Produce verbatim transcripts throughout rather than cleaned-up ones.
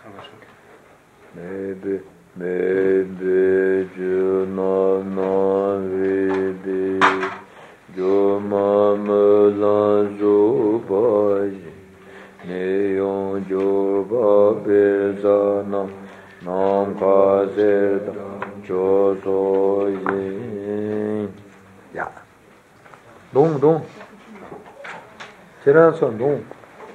Maybe, maybe, you know, no, maybe, you mama, you boy, neon, you babizana, non caseta, joto, yeah. Dong, dong. Tirason, dong.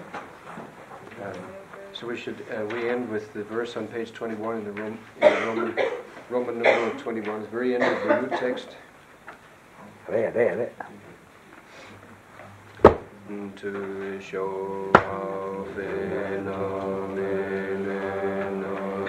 So we should uh, we end with the verse on page twenty-one in the, Rom, in the Roman Roman numeral twenty-one. It's the very end of the root text. There, there, there. To show how phenomenon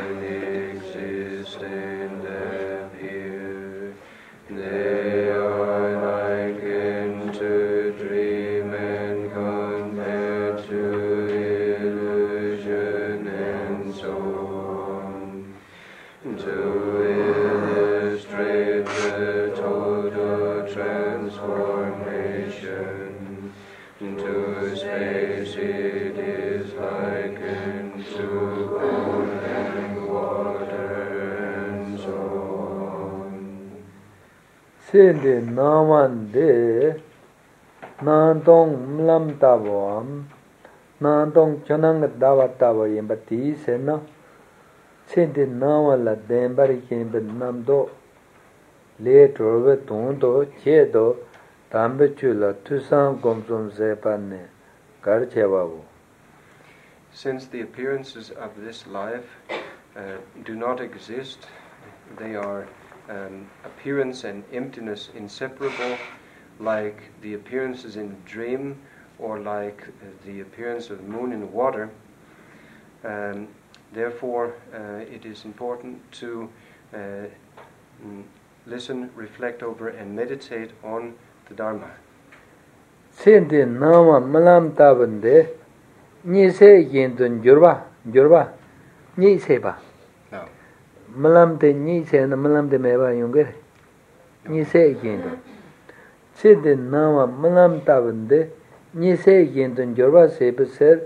exist and appear, they are likened to dream and compared to illusion and so on. To illustrate the total transformation into space, it is likened to bone and water and so on. Sindi namande nantong mlam tawam nantong chonang dawa tawa yembati sena sindi namala dembari kembe namdo le trobe tondo chedo tambechula tusang gomsum sepane garchewabu. Since the appearances of this life uh, do not exist, they are um, appearance and emptiness inseparable, like the appearances in a dream or like uh, the appearance of the moon in water. Um, therefore, uh, it is important to uh, mm, listen, reflect over, and meditate on the Dharma. Sindi nama malam tabande ni se yendun jurba jurba ni seba. No. Malam de ni se na malam de meba yungere ni se yendun. Sindi nama malam tabande ni se yendun jurba seba ser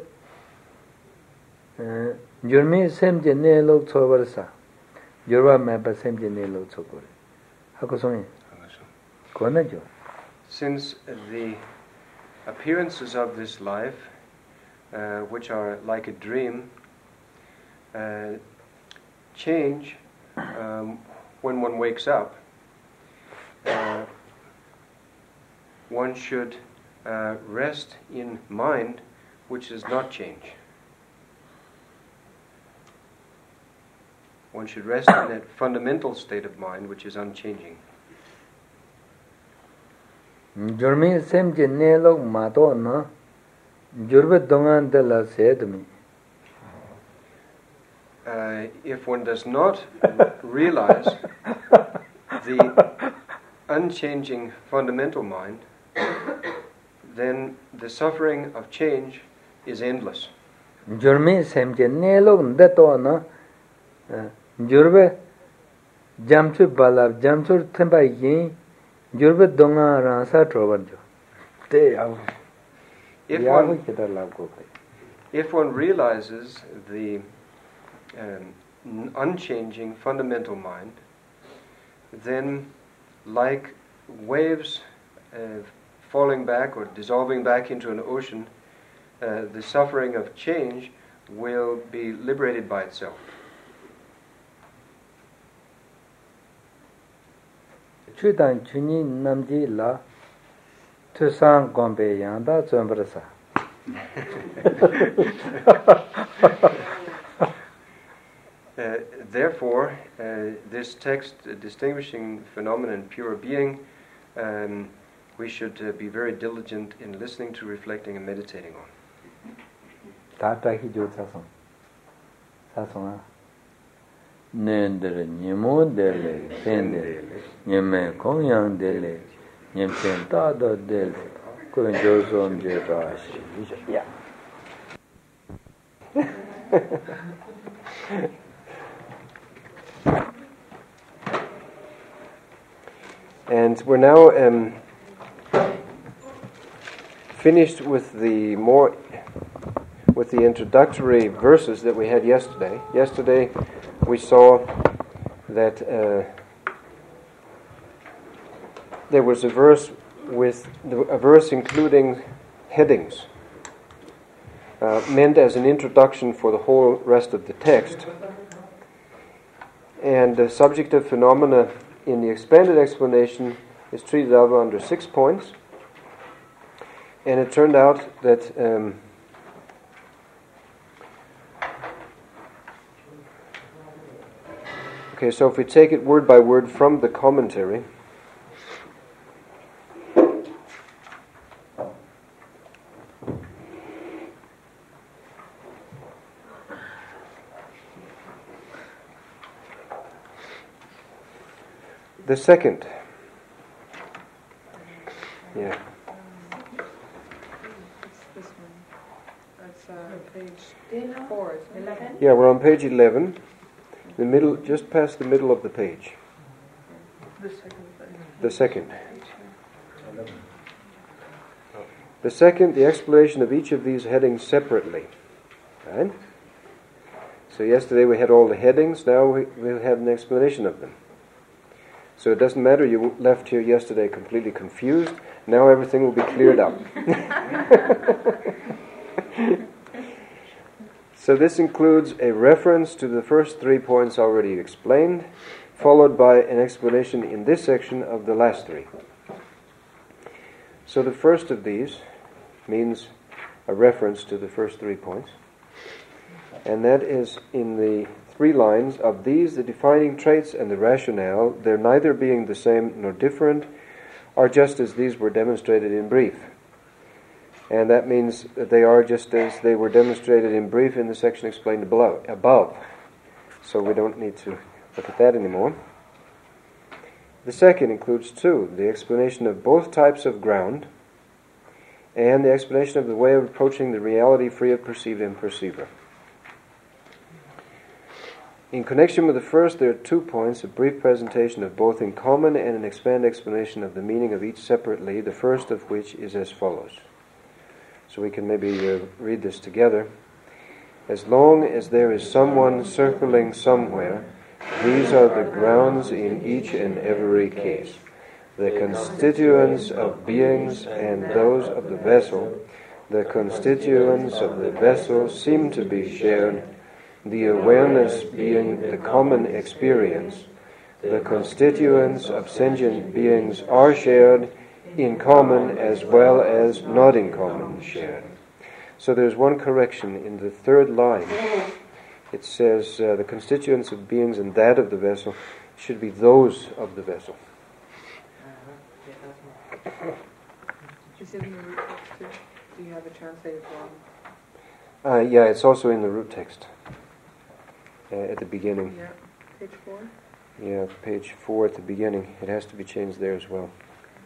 jurmi semje ne lok chobarsa jurba meba semje ne lok chokore. Hakosoni. Kona jo. Since the appearances of this life, uh, which are like a dream, uh, change um, when one wakes up, uh, one should uh, rest in mind which does not change. One should rest in that fundamental state of mind which is unchanging. Jurmi semje ne lok mato na jurbe dongan de la sedmi. Uh, if one does not realize the unchanging fundamental mind, then the suffering of change is endless. Jurmi semje ne lok de to na jurbe jamchu balab jamchu themba yin jurbe donga rasa trobanjo. Te av. If one if one realizes the um, unchanging fundamental mind, then like waves uh, falling back or dissolving back into an ocean, uh, the suffering of change will be liberated by itself. Chudan chuni namji la tusang gombe yanda zombrasa. Uh, therefore, uh, this text uh, distinguishing phenomenon pure being, um, we should uh, be very diligent in listening to, reflecting, and meditating on. Tataki jo sasong. Sasong. Nendere nyemo dele, tendele, nyeme kongyang dele, nyemchen tada dele, kun josom je rashi. Yeah. And we're now um, finished with the more with the introductory verses that we had yesterday. Yesterday we saw that uh, there was a verse with a verse including headings, uh, meant as an introduction for the whole rest of the text. And the subject of phenomena in the expanded explanation is treated out under six points. And it turned out that um, okay, so if we take it word by word from the commentary, the second, yeah. This one. That's uh, page four. Eleven. Yeah, we're on page eleven, the middle, just past the middle of the page. The second. The second. The second, the explanation of each of these headings separately. Right? So yesterday we had all the headings, now we, we'll have an explanation of them. So it doesn't matter, you left here yesterday completely confused. Now everything will be cleared up. So this includes a reference to the first three points already explained, followed by an explanation in this section of the last three. So the first of these means a reference to the first three points. And that is in the three lines of these, the defining traits and the rationale, their neither being the same nor different, are just as these were demonstrated in brief. And that means that they are just as they were demonstrated in brief in the section explained below, above. So we don't need to look at that anymore. The second includes two, the explanation of both types of ground and the explanation of the way of approaching the reality free of perceived and perceiver. In connection with the first, there are two points, a brief presentation of both in common and an expanded explanation of the meaning of each separately, the first of which is as follows. So we can maybe uh, read this together. As long as there is someone circling somewhere, these are the grounds in each and every case. The constituents of beings and those of the vessel, the constituents of the vessel seem to be shared, the awareness being the common experience. The constituents of sentient beings are shared, in common as well as not in common shared. So there's one correction in the third line. It says uh, the constituents of beings and that of the vessel should be those of the vessel. Is it in the root text too? Do you have a translated form? Uh, yeah, it's also in the root text. Uh, at the beginning. Yeah, page four. Yeah, page four at the beginning. It has to be changed there as well.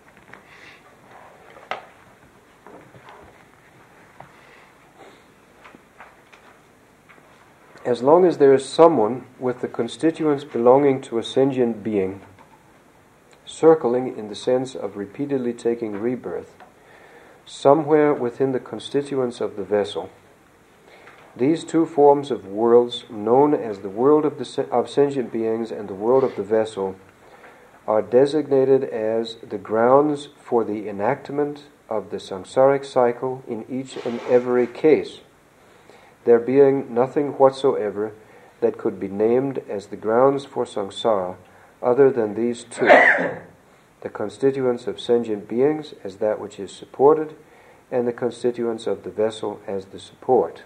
As long as there is someone with the constituents belonging to a sentient being, circling in the sense of repeatedly taking rebirth, somewhere within the constituents of the vessel, these two forms of worlds, known as the world of, the, of sentient beings and the world of the vessel, are designated as the grounds for the enactment of the samsaric cycle in each and every case, there being nothing whatsoever that could be named as the grounds for samsara other than these two, the constituents of sentient beings as that which is supported, and the constituents of the vessel as the support.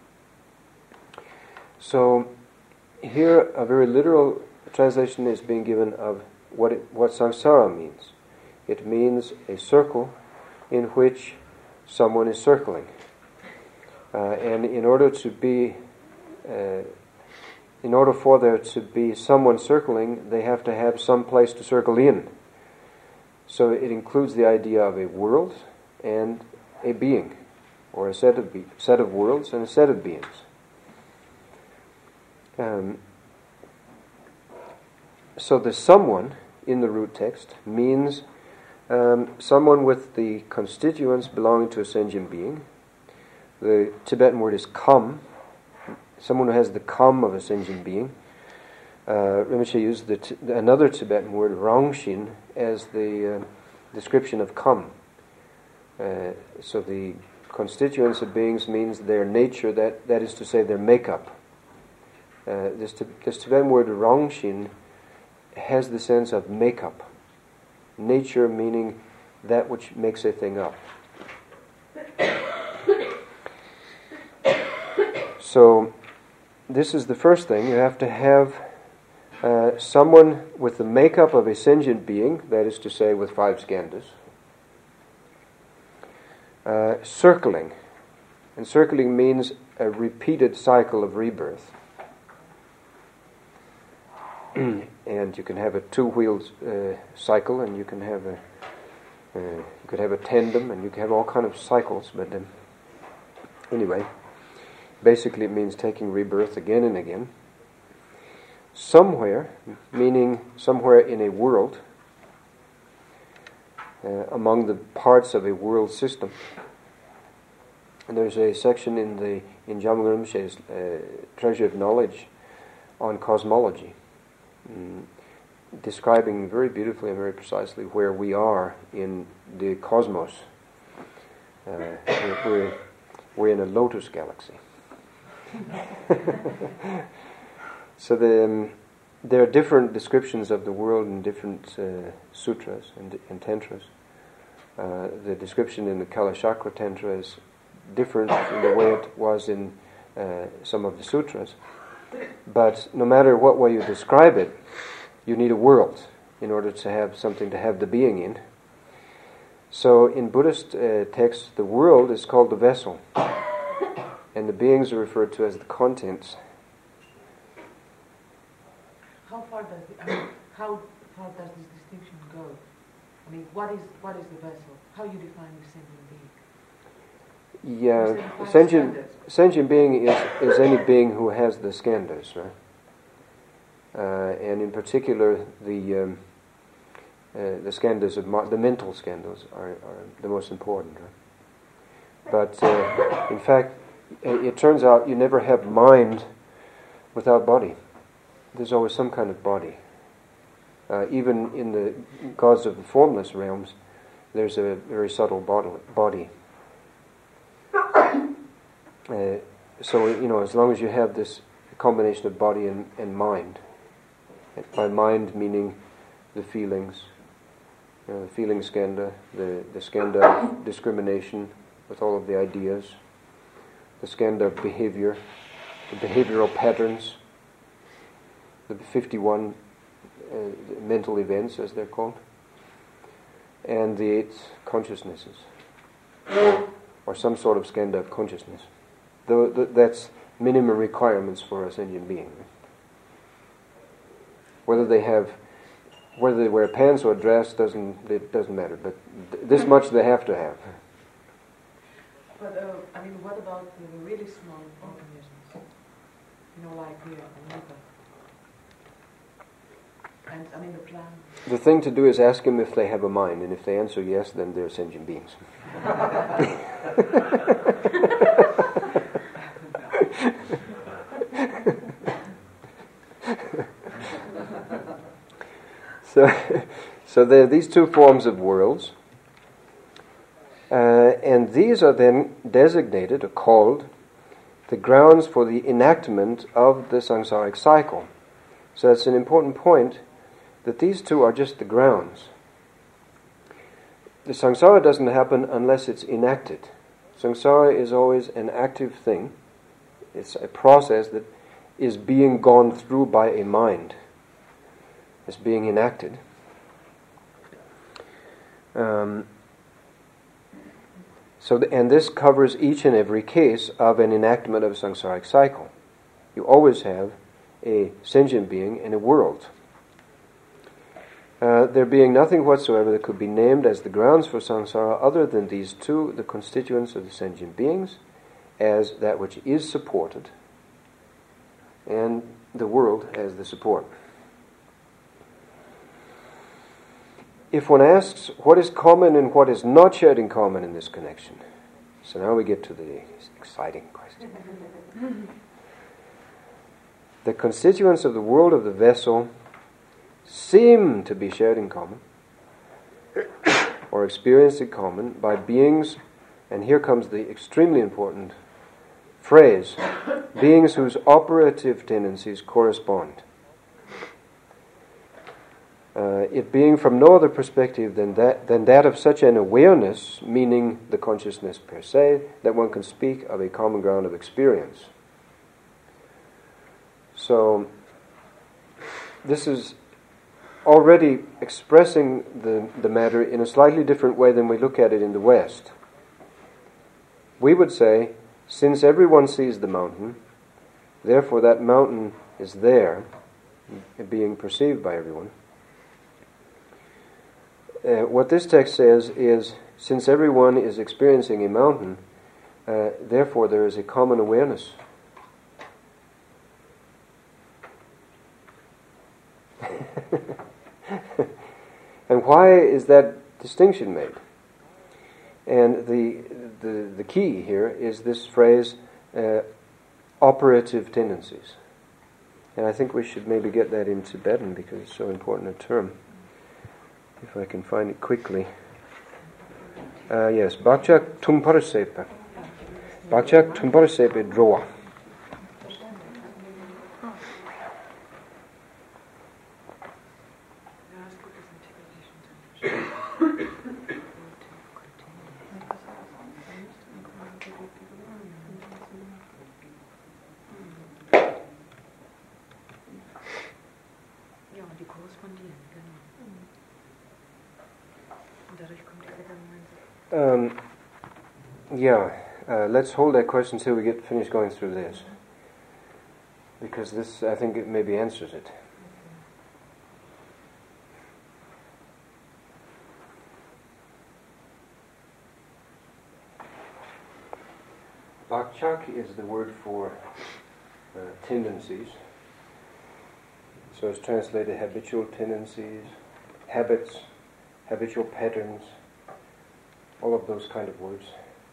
So here a very literal translation is being given of what it, what samsara means. It means a circle in which someone is circling. Uh, and in order to be, uh, in order for there to be someone circling, they have to have some place to circle in. So it includes the idea of a world and a being, or a set of be- set of worlds and a set of beings. Um, so the someone in the root text means um, someone with the constituents belonging to a sentient being. The Tibetan word is kam. Someone who has the kam of a sentient being. Uh, Rinpoche used the t- another Tibetan word, rangshin, as the uh, description of kam. Uh, so the constituents of beings means their nature, that, that is to say their makeup. Uh, this, this Tibetan word rangshin has the sense of makeup. Nature meaning that which makes a thing up. So this is the first thing. You have to have uh, someone with the makeup of a sentient being, that is to say with five skandhas, uh, circling. And circling means a repeated cycle of rebirth. And you can have a two-wheeled uh, cycle, and you can have a uh, you could have a tandem, and you can have all kind of cycles. But um, anyway, basically it means taking rebirth again and again. Somewhere, meaning somewhere in a world, uh, among the parts of a world system. And there's a section in the in Jamgon Rinpoche's uh, Treasure of Knowledge on cosmology. Mm, describing very beautifully and very precisely where we are in the cosmos. Uh, we're, we're, we're in a lotus galaxy. So the, um, there are different descriptions of the world in different uh, sutras and, and tantras. Uh, the description in the Kalachakra Tantra is different from the way it was in uh, some of the sutras. But no matter what way you describe it, you need a world in order to have something to have the being in. So in Buddhist uh, texts, the world is called the vessel, and the beings are referred to as the contents. How far does the, I mean, how far does this distinction go? I mean, what is what is the vessel? How you define the sentient being? Yeah, sentient, sentient being is, is any being who has the skandhas, right? Uh, and in particular, the um, uh, the skandhas of ma- the mental skandhas are, are the most important, right? But uh, in fact, it, it turns out you never have mind without body. There's always some kind of body. Uh, even in the gods of the formless realms, there's a very subtle body. Uh, so, you know, as long as you have this combination of body and, and mind, by mind meaning the feelings, you know, the feeling skandha, the, the skandha of discrimination with all of the ideas, the skandha of behavior, the behavioral patterns, the fifty-one uh, mental events, as they're called, and the eight consciousnesses, or, or some sort of skandha of consciousness. Though th- that's minimum requirements for a sentient being. Whether they have, whether they wear pants or a dress doesn't it doesn't matter. But th- this much they have to have. But uh, I mean, what about the really small organisms? You know, like the amoeba. And I mean the plant. The thing to do is ask them if they have a mind, and if they answer yes, then they're sentient beings. So, so there are these two forms of worlds, uh, and these are then designated or called the grounds for the enactment of the samsaric cycle. So it's an important point that these two are just the grounds. The samsara doesn't happen unless it's enacted. Samsara is always an active thing. It's a process that is being gone through by a mind. It's being enacted. Um, so, the, and this covers each and every case of an enactment of a samsaric cycle. You always have a sentient being in a world. Uh, there being nothing whatsoever that could be named as the grounds for samsara other than these two, the constituents of the sentient beings, as that which is supported, and the world as the support. If one asks what is common and what is not shared in common in this connection, So now we get to the exciting question. The constituents of the world of the vessel seem to be shared in common, or experienced in common, by beings, and here comes the extremely important phrase, beings whose operative tendencies correspond. Uh, it being from no other perspective than that, than that of such an awareness, meaning the consciousness per se, that one can speak of a common ground of experience. So, this is already expressing the, the matter in a slightly different way than we look at it in the West. We would say, since everyone sees the mountain, therefore that mountain is there, being perceived by everyone. Uh, what this text says is, since everyone is experiencing a mountain, uh, therefore there is a common awareness. And why is that distinction made? And the the, the key here is this phrase, uh, operative tendencies. And I think we should maybe get that in Tibetan because it's so important a term. If I can find it quickly. Uh, yes, Bhakchak Tumparsepa. Bhakchak Tumparsepa Droa. Um, yeah, uh, let's hold that question until we get finished going through this. Because this, I think it maybe answers it. Bhakchak is the word for uh, tendencies. So it's translated habitual tendencies, habits, habitual patterns, all of those kind of words.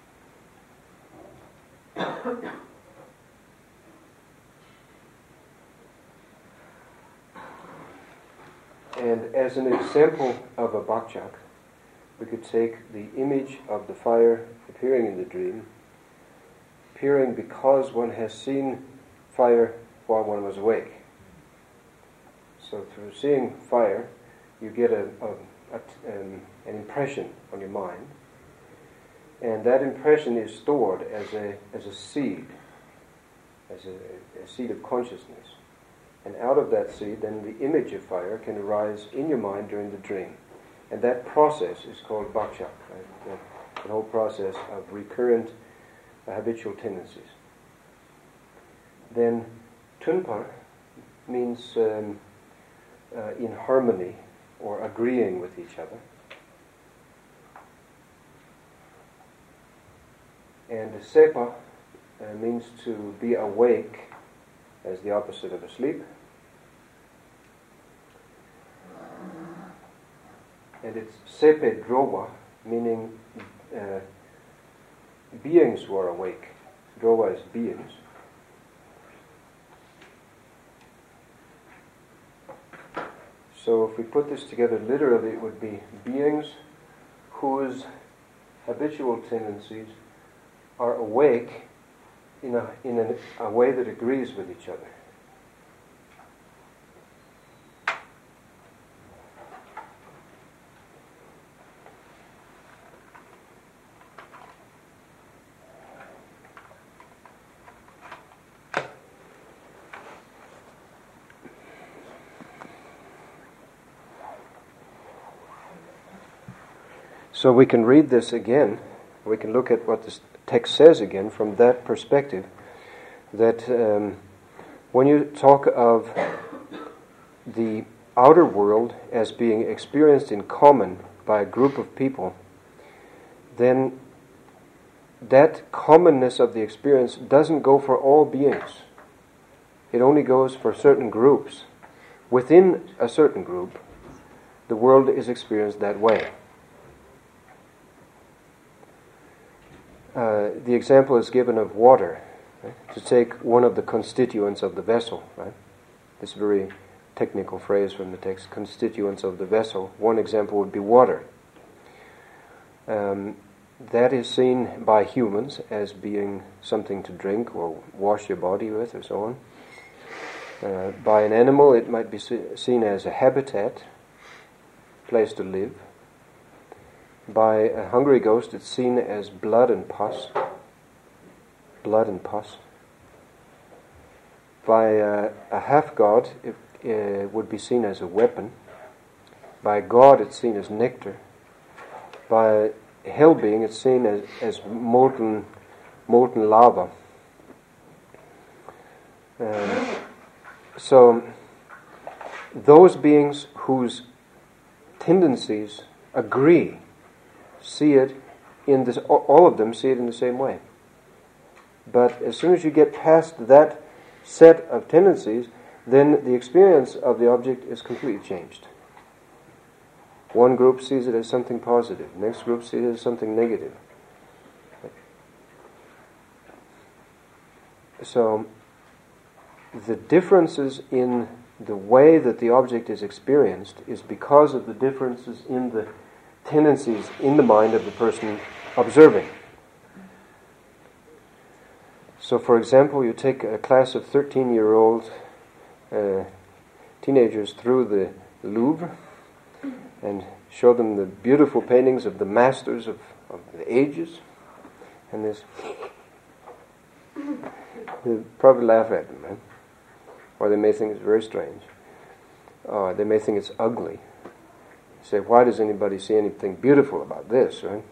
And as an example of a bhakchak, we could take the image of the fire appearing in the dream, appearing because one has seen fire while one was awake. So through seeing fire, you get a, a, a, um, an impression on your mind, and that impression is stored as a as a seed, as a, a seed of consciousness. And out of that seed, then the image of fire can arise in your mind during the dream. And that process is called bhakchak, right? the, the whole process of recurrent uh, habitual tendencies. Then tunpar means um, uh, in harmony or agreeing with each other. And sepa uh, means to be awake as the opposite of asleep. And it's sepe drowa, meaning uh, beings who are awake. Drowa is beings. So if we put this together literally, it would be beings whose habitual tendencies are awake in a in a, a way that agrees with each other. So we can read this again. We can look at what this text says again from that perspective, that um, when you talk of the outer world as being experienced in common by a group of people, then that commonness of the experience doesn't go for all beings. It only goes for certain groups. Within a certain group, the world is experienced that way. uh, the example is given of water, right? To take one of the constituents of the vessel, right? This very technical phrase from the text, constituents of the vessel. One example would be water. Um, that is seen by humans as being something to drink or wash your body with or so on. Uh, by an animal it might be se- seen as a habitat, place to live. By a hungry ghost it's seen as blood and pus. Blood and pus. By uh, a half-god it uh, would be seen as a weapon. By God it's seen as nectar. By a hell being it's seen as, as molten, molten lava. Um, so those beings whose tendencies agree see it in this, all of them see it in the same way. But as soon as you get past that set of tendencies, then the experience of the object is completely changed. One group sees it as something positive, next group sees it as something negative. So the differences in the way that the object is experienced is because of the differences in the tendencies in the mind of the person observing. So, for example, you take a class of thirteen-year-old uh, teenagers through the Louvre and show them the beautiful paintings of the masters of, of the ages, and this, they'll probably laugh at them, right? Or they may think it's very strange. Or they may think it's ugly. Say, why does anybody see anything beautiful about this, right?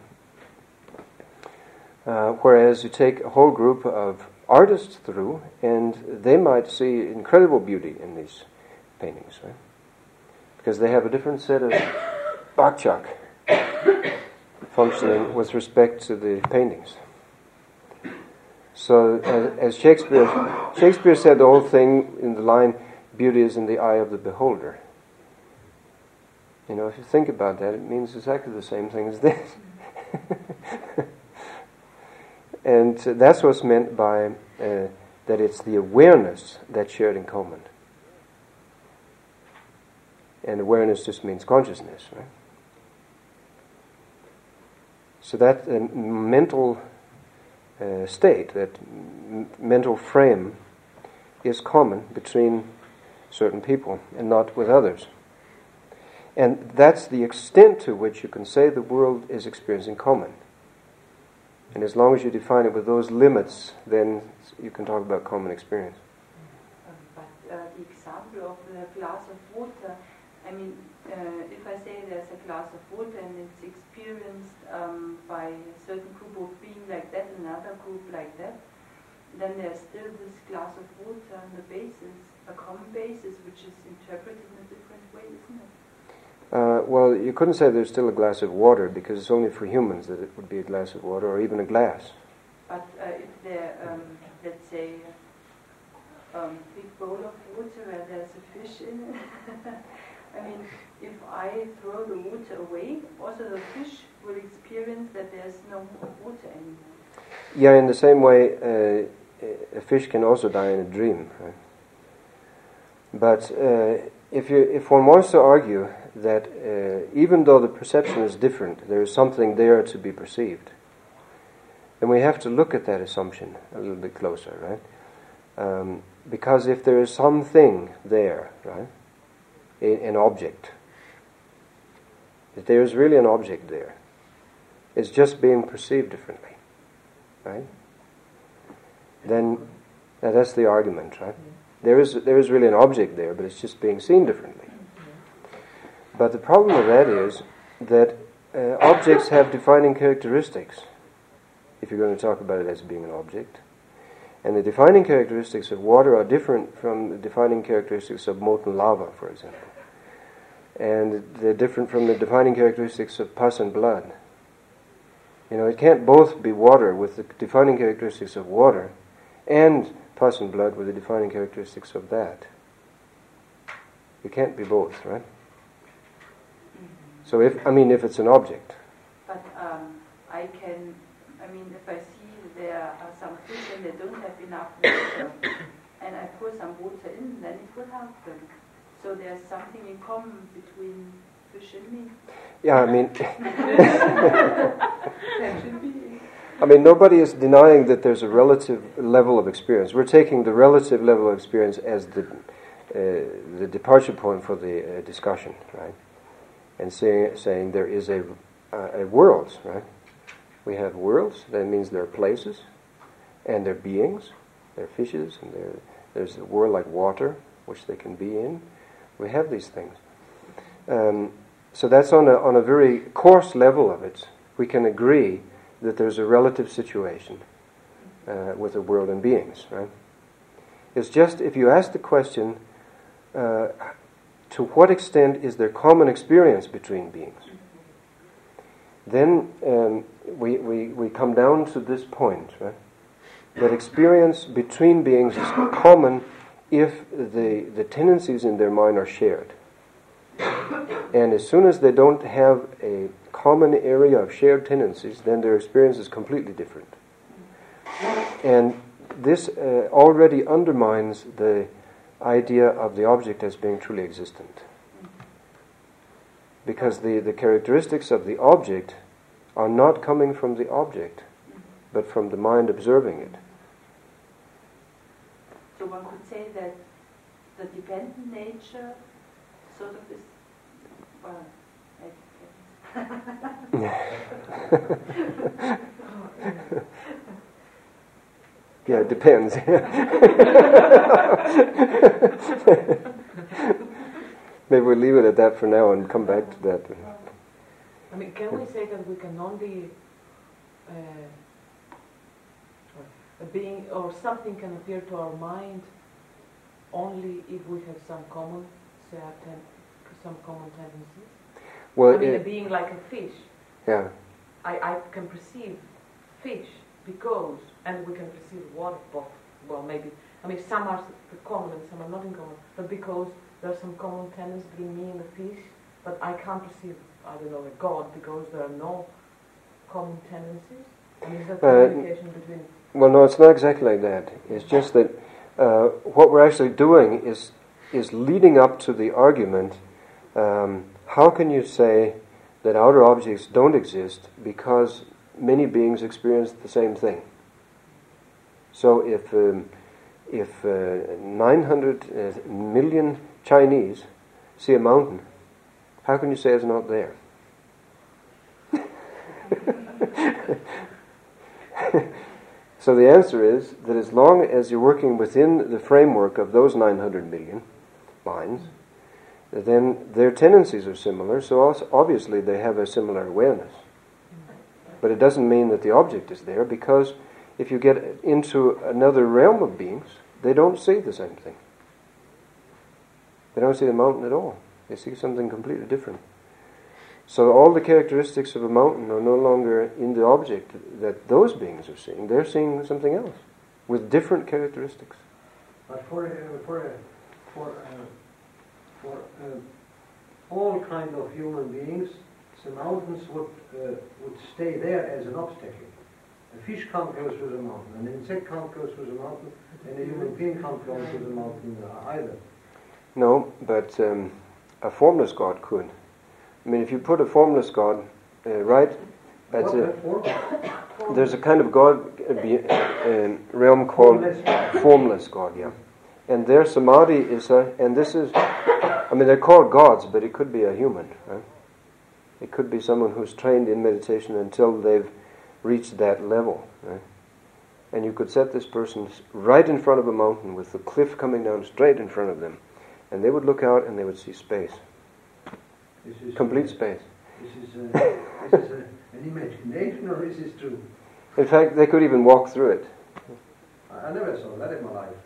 Uh, whereas you take a whole group of artists through, and they might see incredible beauty in these paintings, right? Because they have a different set of bakchak functioning with respect to the paintings. So, as, as Shakespeare, Shakespeare said the whole thing in the line, "Beauty is in the eye of the beholder." You know, if you think about that, it means exactly the same thing as this. And uh, that's what's meant by uh, that it's the awareness that's shared in common. And awareness just means consciousness, right? So that uh, mental uh, state, that m- mental frame is common between certain people and not with others. And that's the extent to which you can say the world is experiencing common. And as long as you define it with those limits, then you can talk about common experience. Um, but uh, the example of the glass of water, I mean, uh, if I say there's a glass of water and it's experienced um, by a certain group of being like that, another group like that, then there's still this glass of water on the basis, a common basis, which is interpreted in a different way, isn't it? Uh, well, you couldn't say there's still a glass of water, because it's only for humans that it would be a glass of water, or even a glass. But uh, if there, um, let's say, a um, big bowl of water where there's a fish in it, I mean, if I throw the water away, also the fish will experience that there's no more water anymore. Yeah, in the same way, uh, a fish can also die in a dream, right? But uh, if you, if one wants to argue that uh, even though the perception is different, there is something there to be perceived, then we have to look at that assumption a little bit closer, right? Um, because if there is something there, right, a, an object, if there is really an object there, it's just being perceived differently, right? Then uh, that's the argument, right? There is there is really an object there, but it's just being seen differently. But the problem with that is that uh, objects have defining characteristics, if you're going to talk about it as being an object. And the defining characteristics of water are different from the defining characteristics of molten lava, for example. And they're different from the defining characteristics of pus and blood. You know, it can't both be water with the defining characteristics of water and pus and blood with the defining characteristics of that. It can't be both, right? So if, I mean, if it's an object. But um, I can, I I mean, if I see there are some fish and they don't have enough water, and I pour some water in, then it will help them. So there's something in common between fish and me. Yeah, I mean, I mean, nobody is denying that there's a relative level of experience. We're taking the relative level of experience as the uh, the departure point for the uh, discussion, right? And saying saying there is a uh, a world, right? We have worlds. That means there are places, and there are beings. There are fishes, and there there's a world like water, which they can be in. We have these things. Um, so that's on a on a very coarse level of it. We can agree that there's a relative situation uh, with the world and beings, right? It's just if you ask the question, uh, to what extent is there common experience between beings? Then um, we, we, we come down to this point, right? That experience between beings is common if the, the tendencies in their mind are shared. And as soon as they don't have a common area of shared tendencies, then their experience is completely different. And this uh, already undermines the idea of the object as being truly existent. Because the, the characteristics of the object are not coming from the object, but from the mind observing it. So one could say that the dependent nature sort of is, well, yeah, it depends. Maybe we'll leave it at that for now and come back to that. I mean, can we say that we can only uh, a being or something can appear to our mind only if we have some common, say, ten, some common tendencies? Well, I mean, it, a being like a fish. Yeah. I, I can perceive fish because, and we can perceive water, both. Well, maybe. I mean, some are common and some are not in common. But because there are some common tendencies between me and the fish, but I can't perceive, I don't know, a God because there are no common tendencies. And is that Uh, communication between? Well, no, it's not exactly like that. It's just that uh, what we're actually doing is is leading up to the argument. Um, how can you say that outer objects don't exist because many beings experience the same thing? So if um, if uh, nine hundred uh, million Chinese see a mountain, how can you say it's not there? So the answer is that as long as you're working within the framework of those nine hundred million minds, then their tendencies are similar, so also obviously they have a similar awareness. But it doesn't mean that the object is there, because if you get into another realm of beings, they don't see the same thing. They don't see the mountain at all. They see something completely different. So all the characteristics of a mountain are no longer in the object that those beings are seeing. They're seeing something else with different characteristics. But for uh, for uh, for uh, for uh, all kind of human beings, the mountains would uh, would stay there as an obstacle. A fish can't go through the mountain, an insect can't go through the mountain, and a human being can't go through the mountain uh, either. No, but um, a formless God could. I mean, if you put a formless God uh, right at a, there's a kind of God uh, be, uh, realm called formless. formless God, yeah. And their samadhi is a, and this is, I mean, they're called gods, but it could be a human, right? It could be someone who's trained in meditation until they've reached that level, right? And you could set this person right in front of a mountain with the cliff coming down straight in front of them, and they would look out and they would see space. This is Complete uh, space. This is, uh, this is uh, an imagination, or is this true? In fact, they could even walk through it. I, I never saw that in my life.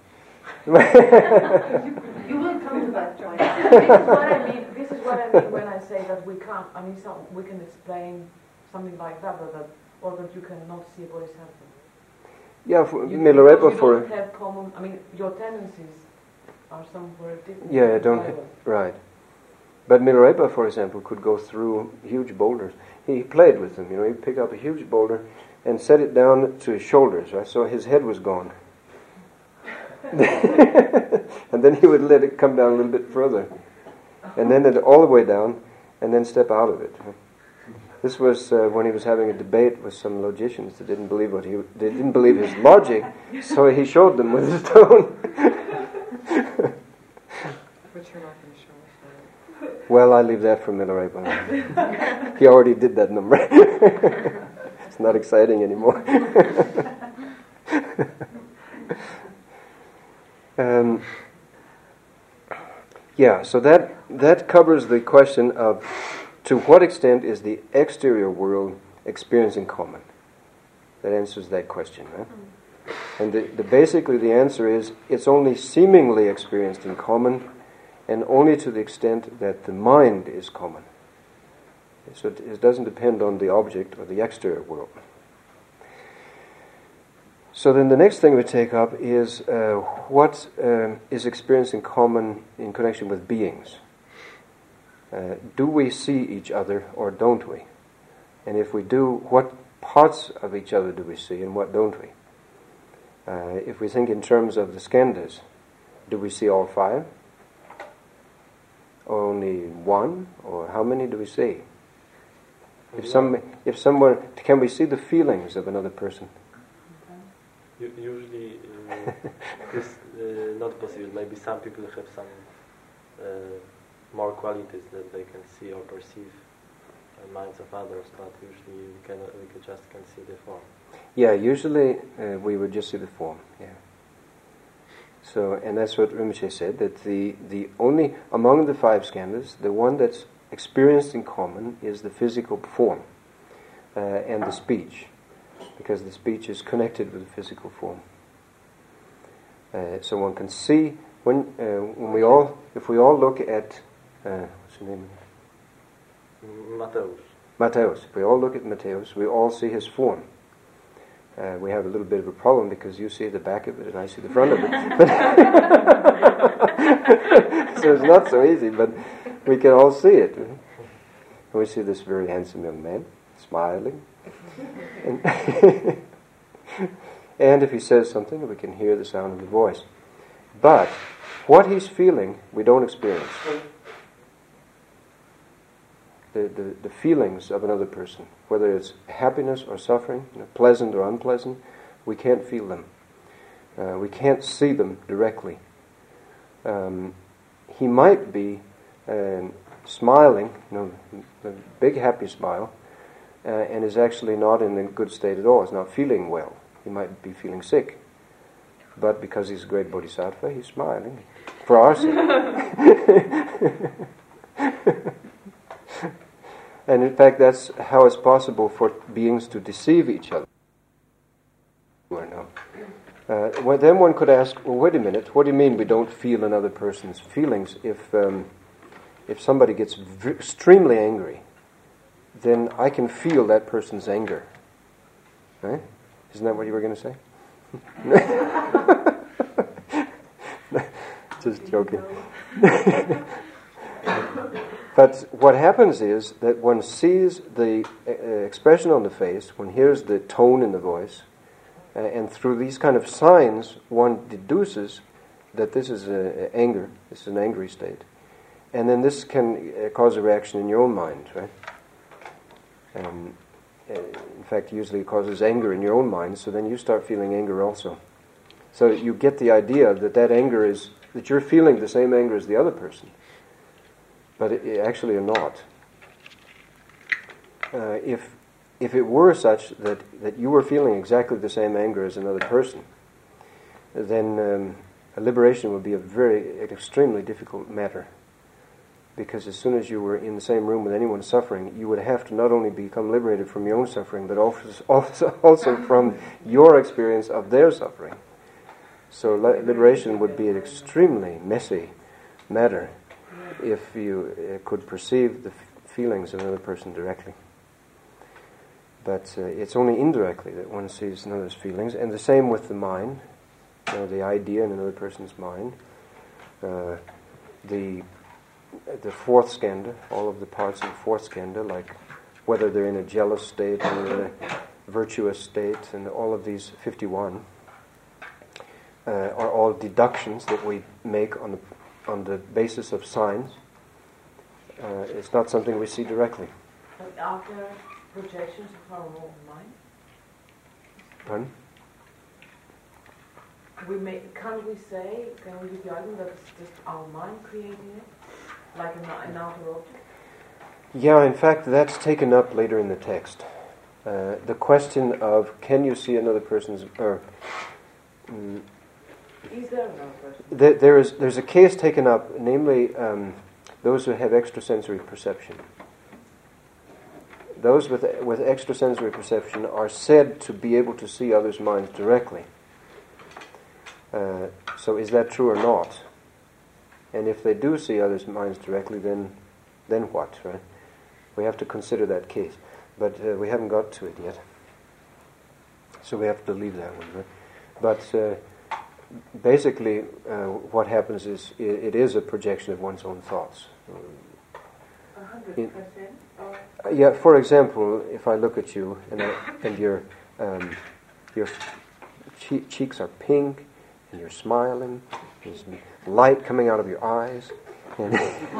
You will come to that point. This is what I mean. This is what I mean when I say that we can't. I mean, some, we can explain something like that, but that, or that you cannot see what is happening. Yeah, for You, Milarepa you for don't have common. I mean, your tendencies are somewhere different. yeah, I don't Level. right. But Milarepa, for example, could go through huge boulders. He played with them, you know, he'd pick up a huge boulder and set it down to his shoulders, right? So his head was gone. And then he would let it come down a little bit further. And then it all the way down, and then step out of it. This was uh, when he was having a debate with some logicians that didn't believe what he they didn't believe his logic, so he showed them with a stone. But you're not going to show us. Well, I leave that for Milarepa. He already did that number. It's not exciting anymore. um, yeah, so that that covers the question of to what extent is the exterior world experience in common? That answers that question, right? And the, the, basically the answer is it's only seemingly experienced in common, and only to the extent that the mind is common. So it, it doesn't depend on the object or the exterior world. So then the next thing we take up is uh, what um, is experienced in common in connection with beings. Uh, do we see each other or don't we? And if we do, what parts of each other do we see and what don't we? Uh, if we think in terms of the skandhas, do we see all five? Or only one? Or how many do we see? If some, if someone, can we see the feelings of another person? Usually, uh, it's uh, not possible. Maybe some people have some uh, more qualities that they can see or perceive the minds of others, but usually we can we can just can see the form. Yeah, usually uh, we would just see the form. Yeah. So, and that's what Rinpoche said, that the the only among the five skandhas, the one that's experienced in common is the physical form uh, and the speech, because the speech is connected with the physical form. Uh, so one can see when uh, when we all, if we all look at uh, what's the name? Mateus. Mateus. If we all look at Mateus, we all see his form. Uh, we have a little bit of a problem because you see the back of it and I see the front of it. But so it's not so easy, but we can all see it. And we see this very handsome young man smiling. And, and if he says something, we can hear the sound of the voice. But what he's feeling, we don't experience. The, the, the feelings of another person, whether it's happiness or suffering, you know, pleasant or unpleasant, we can't feel them. Uh, we can't see them directly. Um, he might be um, smiling, you know, a big happy smile, uh, and is actually not in a good state at all. He's not feeling well. He might be feeling sick. But because he's a great bodhisattva, he's smiling for our sake. And in fact, that's how it's possible for beings to deceive each other. Uh, well, then one could ask, well, wait a minute, what do you mean we don't feel another person's feelings? If um, if somebody gets v- extremely angry, then I can feel that person's anger. Right? Isn't that what you were going to say? Just joking. But what happens is that one sees the uh, expression on the face, one hears the tone in the voice, uh, and through these kind of signs, one deduces that this is uh, anger, this is an angry state. And then this can uh, cause a reaction in your own mind, right? Um, uh, in fact, usually it causes anger in your own mind, so then you start feeling anger also. So you get the idea that that anger is, that you're feeling the same anger as the other person. But it, it actually are not. Uh, if if it were such that, that you were feeling exactly the same anger as another person, then um, a liberation would be a very, an extremely difficult matter. Because as soon as you were in the same room with anyone suffering, you would have to not only become liberated from your own suffering, but also, also from your experience of their suffering. So li- liberation would be an extremely messy matter if you uh, could perceive the f- feelings of another person directly. But uh, it's only indirectly that one sees another's feelings, and the same with the mind, you know, the idea in another person's mind. Uh, the the fourth skandha, all of the parts of the fourth skandha, like whether they're in a jealous state or in a virtuous state, and all of these fifty-one uh, are all deductions that we make on the on the basis of signs. Uh, it's not something we see directly. But are there projections of our own mind? Pardon? We may, can't we say, can we give the argument that it's just our mind creating it, like an, an outer object? Yeah, in fact, that's taken up later in the text. Uh, the question of can you see another person's, or um, is there another person? Th- there is, there's a case taken up, namely um, those who have extrasensory perception. Those with with extrasensory perception are said to be able to see others' minds directly. Uh, so is that true or not? And if they do see others' minds directly, then then what, right? We have to consider that case. But uh, we haven't got to it yet. So we have to leave that one, right? But uh, basically uh, what happens is it, it is a projection of one's own thoughts. A hundred percent? Uh, yeah, for example, if I look at you and, I, and your um, your che- cheeks are pink, and you're smiling, there's light coming out of your eyes, and,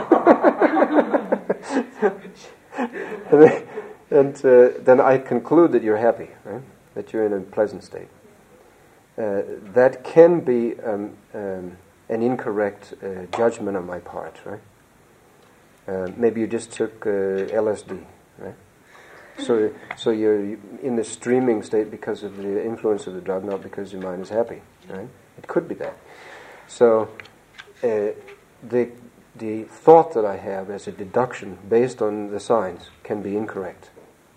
and, and uh, then I conclude that you're happy, right? That you're in a pleasant state. Uh, that can be um, um, an incorrect uh, judgment on my part, right? Uh, maybe you just took uh, L S D, right? So, so you're in the streaming state because of the influence of the drug, not because your mind is happy, right? It could be that. So, uh, the the thought that I have as a deduction based on the signs can be incorrect,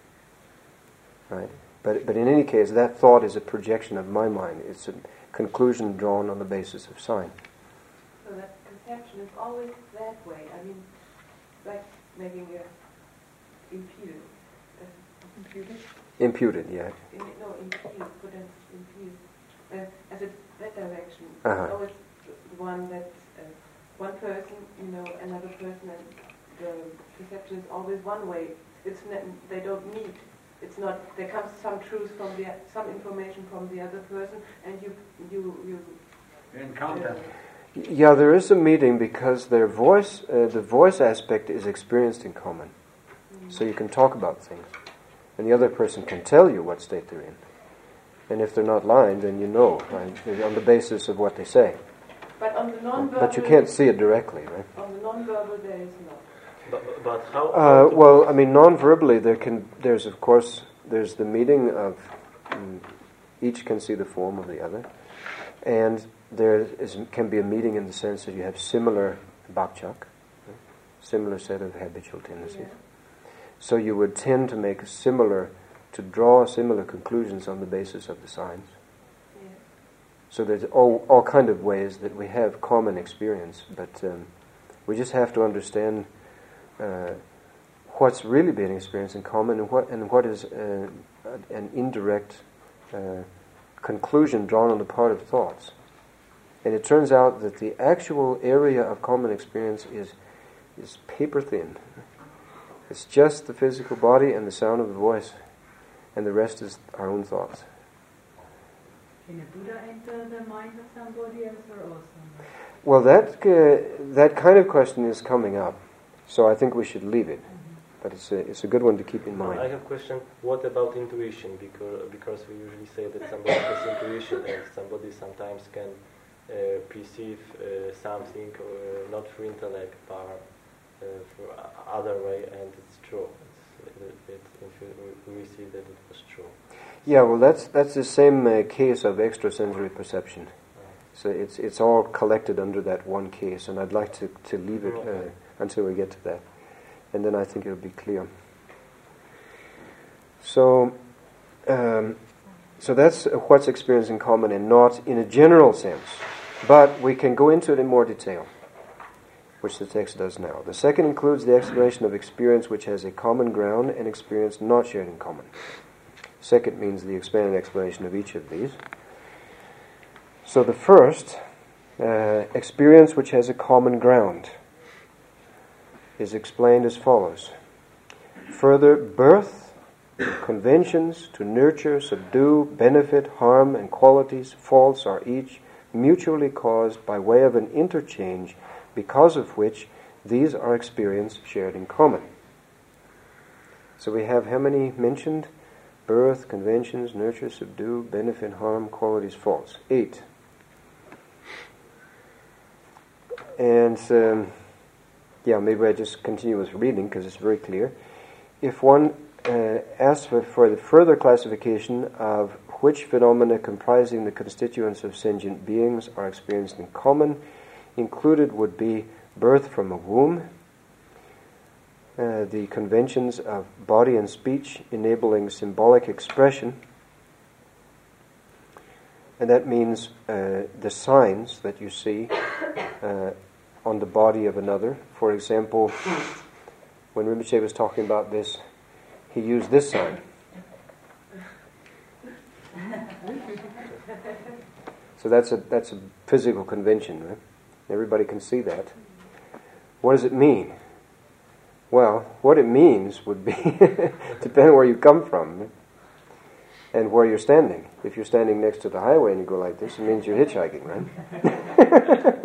right? But but in any case, that thought is a projection of my mind. It's a conclusion drawn on the basis of sign. So that perception is always that way. I mean, like making a imputed. Uh, imputed? Imputed, yeah. In, no, imputed. Put an imputed. Uh, as a that direction. Uh-huh. It's always the one that uh, one person, you know, another person, and the perception is always one way. It's not, they don't meet. It's not. There comes some truth from the some information from the other person, and you you you encounter. Uh, Yeah, there is a meeting because their voice, uh, the voice aspect is experienced in common. Mm-hmm. So you can talk about things. And the other person can tell you what state they're in. And if they're not lying, then you know, right? On the basis of what they say. But on the non-verbal... But you can't see it directly, right? On the non-verbal there is not. But, but how... Uh, well, I mean, non-verbally, there can, there's of course, there's the meeting of, um, each can see the form of the other. And there is, can be a meeting in the sense that you have similar bakchak, right? Similar set of habitual tendencies. Yeah. So you would tend to make a similar, to draw similar conclusions on the basis of the signs. Yeah. So there's all, all kind of ways that we have common experience, but um, we just have to understand uh, what's really being experienced in common and what and what is uh, an indirect uh, conclusion drawn on the part of thoughts. And it turns out that the actual area of common experience is is paper thin. It's just the physical body and the sound of the voice, and the rest is our own thoughts. Can a Buddha enter the mind of somebody else or also? Well, that uh, that kind of question is coming up, so I think we should leave it. But it's a, it's a good one to keep in mind. I have a question. What about intuition? Because because we usually say that somebody has intuition, and somebody sometimes can uh, perceive uh, something uh, not through intellect, but uh, through other way, and it's true. It's, it, it, it, we see that it was true. Yeah, well, that's that's the same uh, case of extrasensory perception. Right. So it's it's all collected under that one case, and I'd like to, to leave it uh, until we get to that. And then I think it'll be clear. So, um, so that's what's experienced in common and not in a general sense. But we can go into it in more detail, which the text does now. The second includes the explanation of experience which has a common ground and experience not shared in common. Second means the expanded explanation of each of these. So the first, uh, experience which has a common ground. is explained as follows. Further, birth, conventions to nurture, subdue, benefit, harm, and qualities, faults are each mutually caused by way of an interchange, because of which these are experienced shared in common. So we have how many mentioned? Birth, conventions, nurture, subdue, benefit, harm, qualities, faults. Eight. And um, yeah, maybe I just continue with reading because it's very clear. If one uh, asks for, for the further classification of which phenomena comprising the constituents of sentient beings are experienced in common, included would be birth from a womb, uh, the conventions of body and speech enabling symbolic expression, and that means uh, the signs that you see uh, on the body of another. For example, when Rinpoche was talking about this, he used this sign. So that's a that's a physical convention, right? Everybody can see that. What does it mean? Well, what it means would be depending where you come from, right? And where you're standing. If you're standing next to the highway and you go like this, it means you're hitchhiking, right?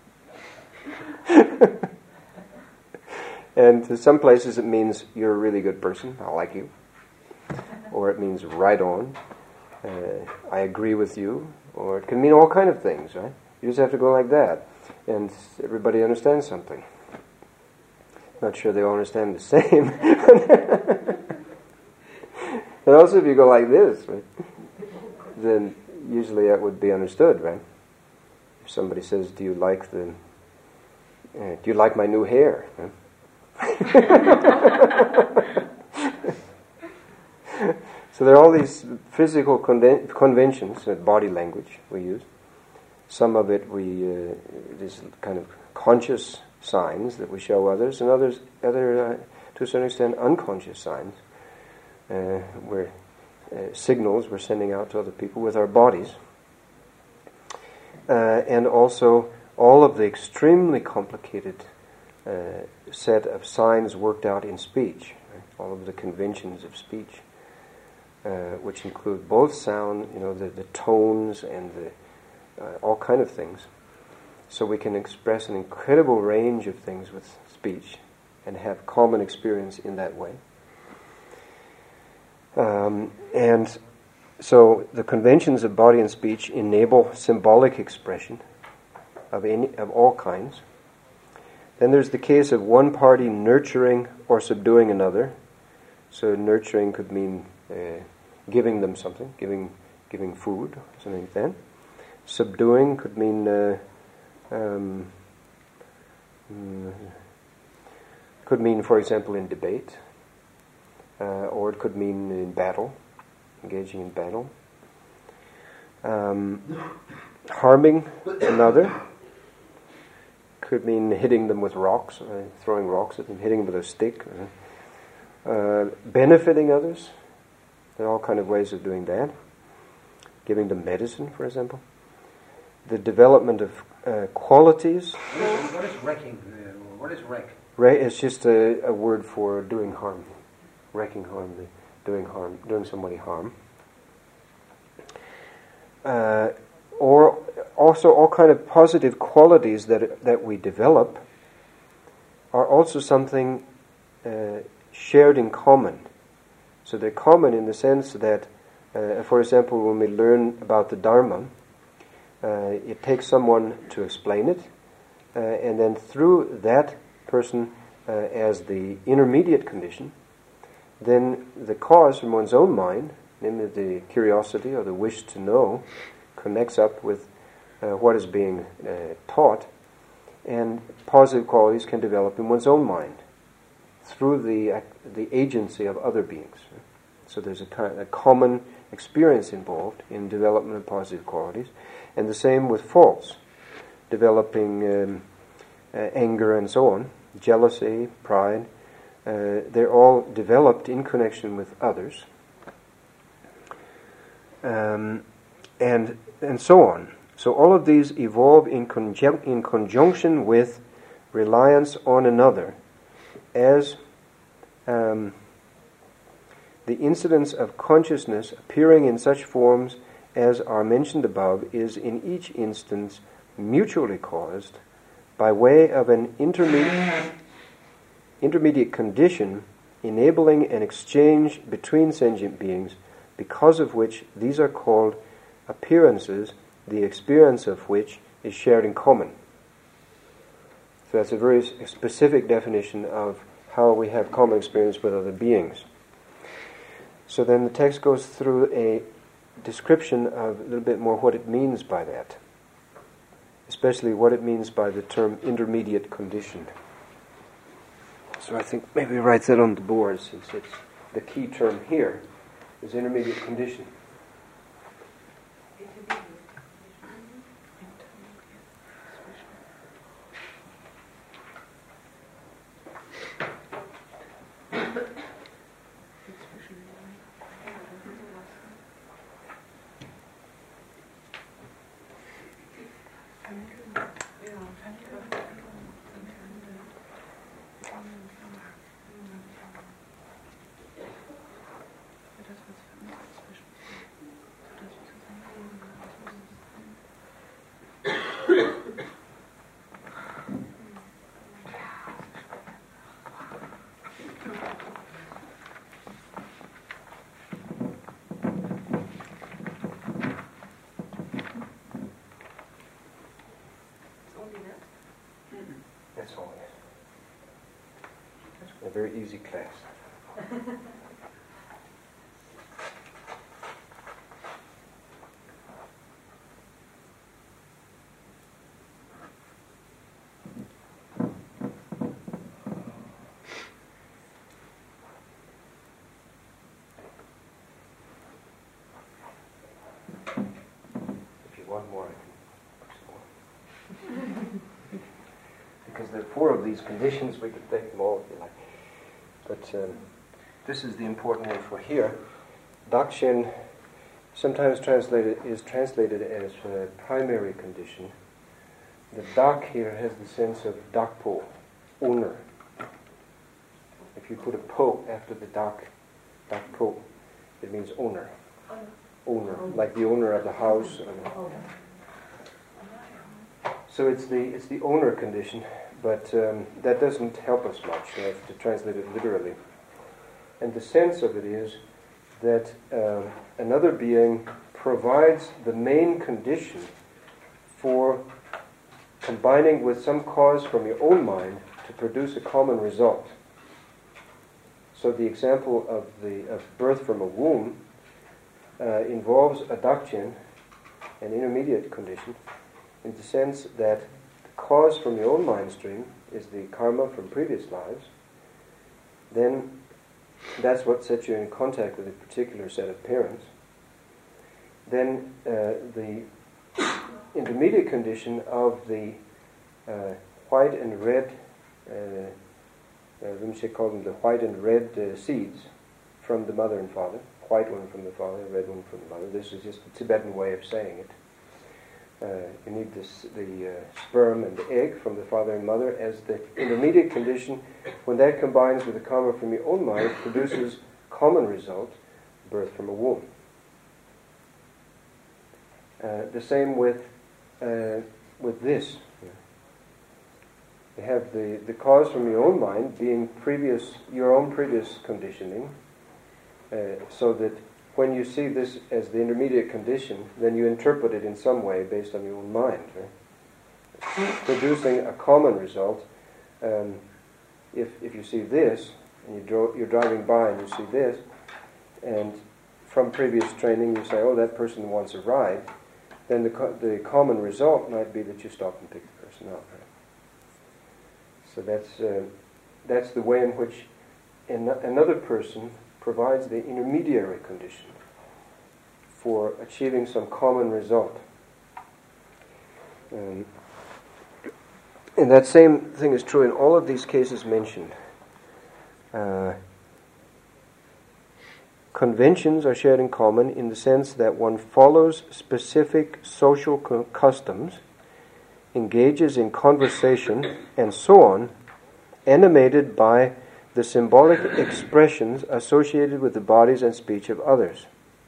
And to some places it means you're a really good person, I like you. Or it means right on, uh, I agree with you. Or it can mean all kind of things, right? You just have to go like that. And everybody understands something. Not sure they all understand the same. And also if you go like this, right, then usually that would be understood, right? If somebody says, do you like the, uh, do you like my new hair? Huh? So there are all these physical conven- conventions, uh, body language we use. Some of it we, uh, is kind of conscious signs that we show others, and others, other, uh, to a certain extent, unconscious signs. Uh, we're uh, signals we're sending out to other people with our bodies. Uh, and also all of the extremely complicated uh, set of signs worked out in speech, right? All of the conventions of speech, uh, which include both sound, you know, the, the tones and the uh, all kind of things. So we can express an incredible range of things with speech and have common experience in that way. Um, and so the conventions of body and speech enable symbolic expression of any of all kinds. Then there's the case of one party nurturing or subduing another. So nurturing could mean uh, giving them something, giving giving food, something like that. Subduing could mean uh, um, could mean, for example, in debate. Uh, or it could mean in battle, engaging in battle. Um, harming another could mean hitting them with rocks, uh, throwing rocks at them, hitting them with a stick. Uh, uh, benefiting others, there are all kind of ways of doing that. Giving them medicine, for example. The development of uh, qualities. What is, what is wrecking? Uh, what is wreck? Re- it's just a, a word for doing harm. Wrecking harm, the doing harm, doing somebody harm. Uh, or also all kind of positive qualities that that we develop are also something uh, shared in common. So they're common in the sense that, uh, for example, when we learn about the Dharma, uh, it takes someone to explain it, uh, and then through that person uh, as the intermediate condition, then the cause from one's own mind, namely the curiosity or the wish to know, connects up with uh, what is being uh, taught, and positive qualities can develop in one's own mind through the uh, the agency of other beings. So there's a, kind, a common experience involved in development of positive qualities, and the same with faults, developing um, uh, anger and so on, jealousy, pride. Uh, they're all developed in connection with others, um, and and so on. So all of these evolve in, conjun- in conjunction with reliance on another, as um, the incidence of consciousness appearing in such forms as are mentioned above is in each instance mutually caused by way of an intermediate, intermediate condition enabling an exchange between sentient beings, because of which these are called appearances, the experience of which is shared in common. So that's a very specific definition of how we have common experience with other beings. So then the text goes through a description of a little bit more what it means by that, especially what it means by the term intermediate condition. So I think maybe write that on the board, since it's the key term here is intermediate condition. That's all it is. A very easy class. If you want more, I can. Because there are four of these conditions, we could take them all if you like. But um, this is the important one for here. Dakshin, sometimes translated is translated as a primary condition. The dak here has the sense of dakpo, owner. If you put a po after the dak, dakpo, it means owner. Owner, like the owner of the house. So it's the it's the owner condition, but um, that doesn't help us much. You have to translate it literally. And the sense of it is that uh, another being provides the main condition for combining with some cause from your own mind to produce a common result. So the example of the of birth from a womb uh, involves a dakshin, an intermediate condition, in the sense that the cause from your own mind stream is the karma from previous lives. Then that's what sets you in contact with a particular set of parents. Then uh, the intermediate condition of the uh, white and red, uh, uh, Rinpoche called them the white and red uh, seeds from the mother and father. White one from the father, red one from the mother. This is just the Tibetan way of saying it. Uh, you need this, the uh, sperm and the egg from the father and mother as the intermediate condition. When that combines with the karma from your own mind, produces common result, birth from a womb. Uh, the same with uh, with this. You have the, the cause from your own mind being previous, your own previous conditioning, uh, so that when you see this as the intermediate condition, then you interpret it in some way based on your own mind, right? Producing a common result. Um, if if you see this, and you dro- you're driving by and you see this, and from previous training you say, oh, that person wants a ride, then the co- the common result might be that you stop and pick the person up, right? So that's uh, that's the way in which an- another person provides the intermediary condition for achieving some common result. Um, and that same thing is true in all of these cases mentioned. Uh, conventions are shared in common in the sense that one follows specific social cu- customs, engages in conversation, and so on, animated by the symbolic expressions associated with the bodies and speech of others.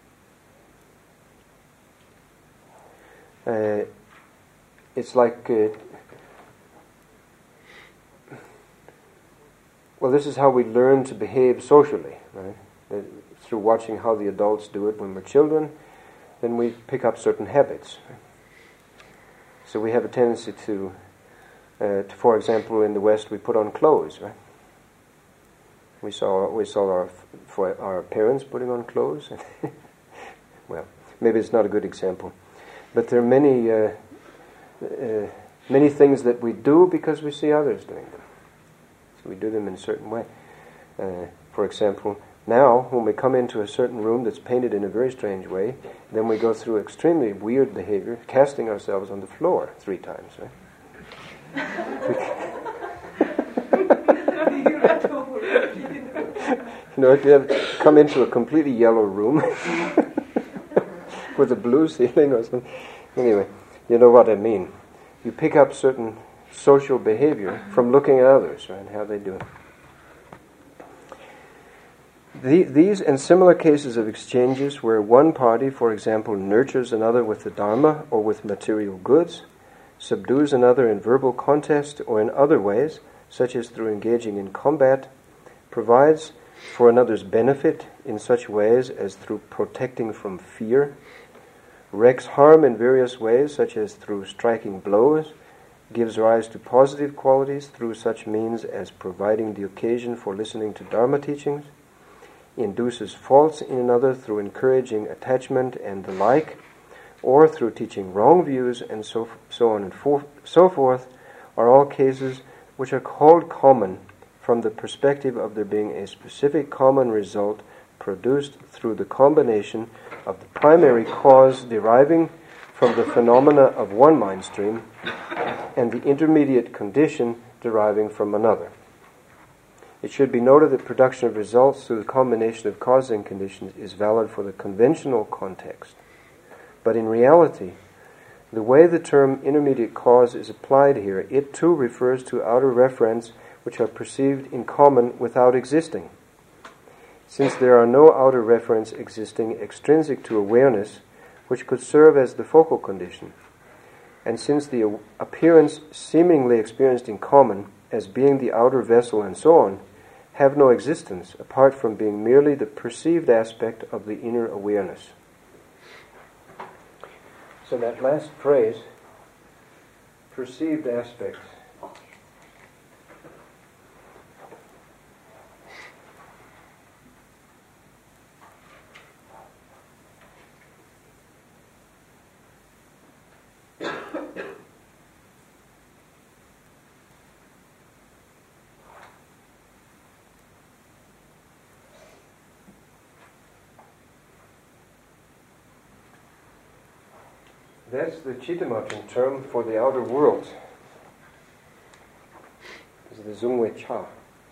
Uh, it's like, uh, well, this is how we learn to behave socially, right? Uh, through watching how the adults do it when we're children, then we pick up certain habits. Right? So we have a tendency to, uh, to, for example, in the West, we put on clothes, right? We saw we saw our for our parents putting on clothes. Well, maybe it's not a good example, but there are many uh, uh, many things that we do because we see others doing them. So we do them in a certain way. Uh, for example, now when we come into a certain room that's painted in a very strange way, then we go through extremely weird behavior, casting ourselves on the floor three times, right? You know, if you have come into a completely yellow room with a blue ceiling or something. Anyway, you know what I mean. You pick up certain social behavior from looking at others, right, and how they do it. The, these and similar cases of exchanges where one party, for example, nurtures another with the Dharma or with material goods, subdues another in verbal contest or in other ways, such as through engaging in combat, provides for another's benefit in such ways as through protecting from fear, wreaks harm in various ways such as through striking blows, gives rise to positive qualities through such means as providing the occasion for listening to Dharma teachings, induces faults in another through encouraging attachment and the like, or through teaching wrong views, and so so on and for, so forth, are all cases which are called common from the perspective of there being a specific common result produced through the combination of the primary cause deriving from the phenomena of one mind stream and the intermediate condition deriving from another. It should be noted that production of results through the combination of cause and conditions is valid for the conventional context. But in reality, the way the term intermediate cause is applied here, it too refers to outer referents which are perceived in common without existing. Since there are no outer referents existing extrinsic to awareness which could serve as the focal condition, and since the appearance seemingly experienced in common as being the outer vessel and so on, have no existence apart from being merely the perceived aspect of the inner awareness. So that last phrase, perceived aspect, that's the Chittamatra term for the outer world. It's the Zungwe Cha.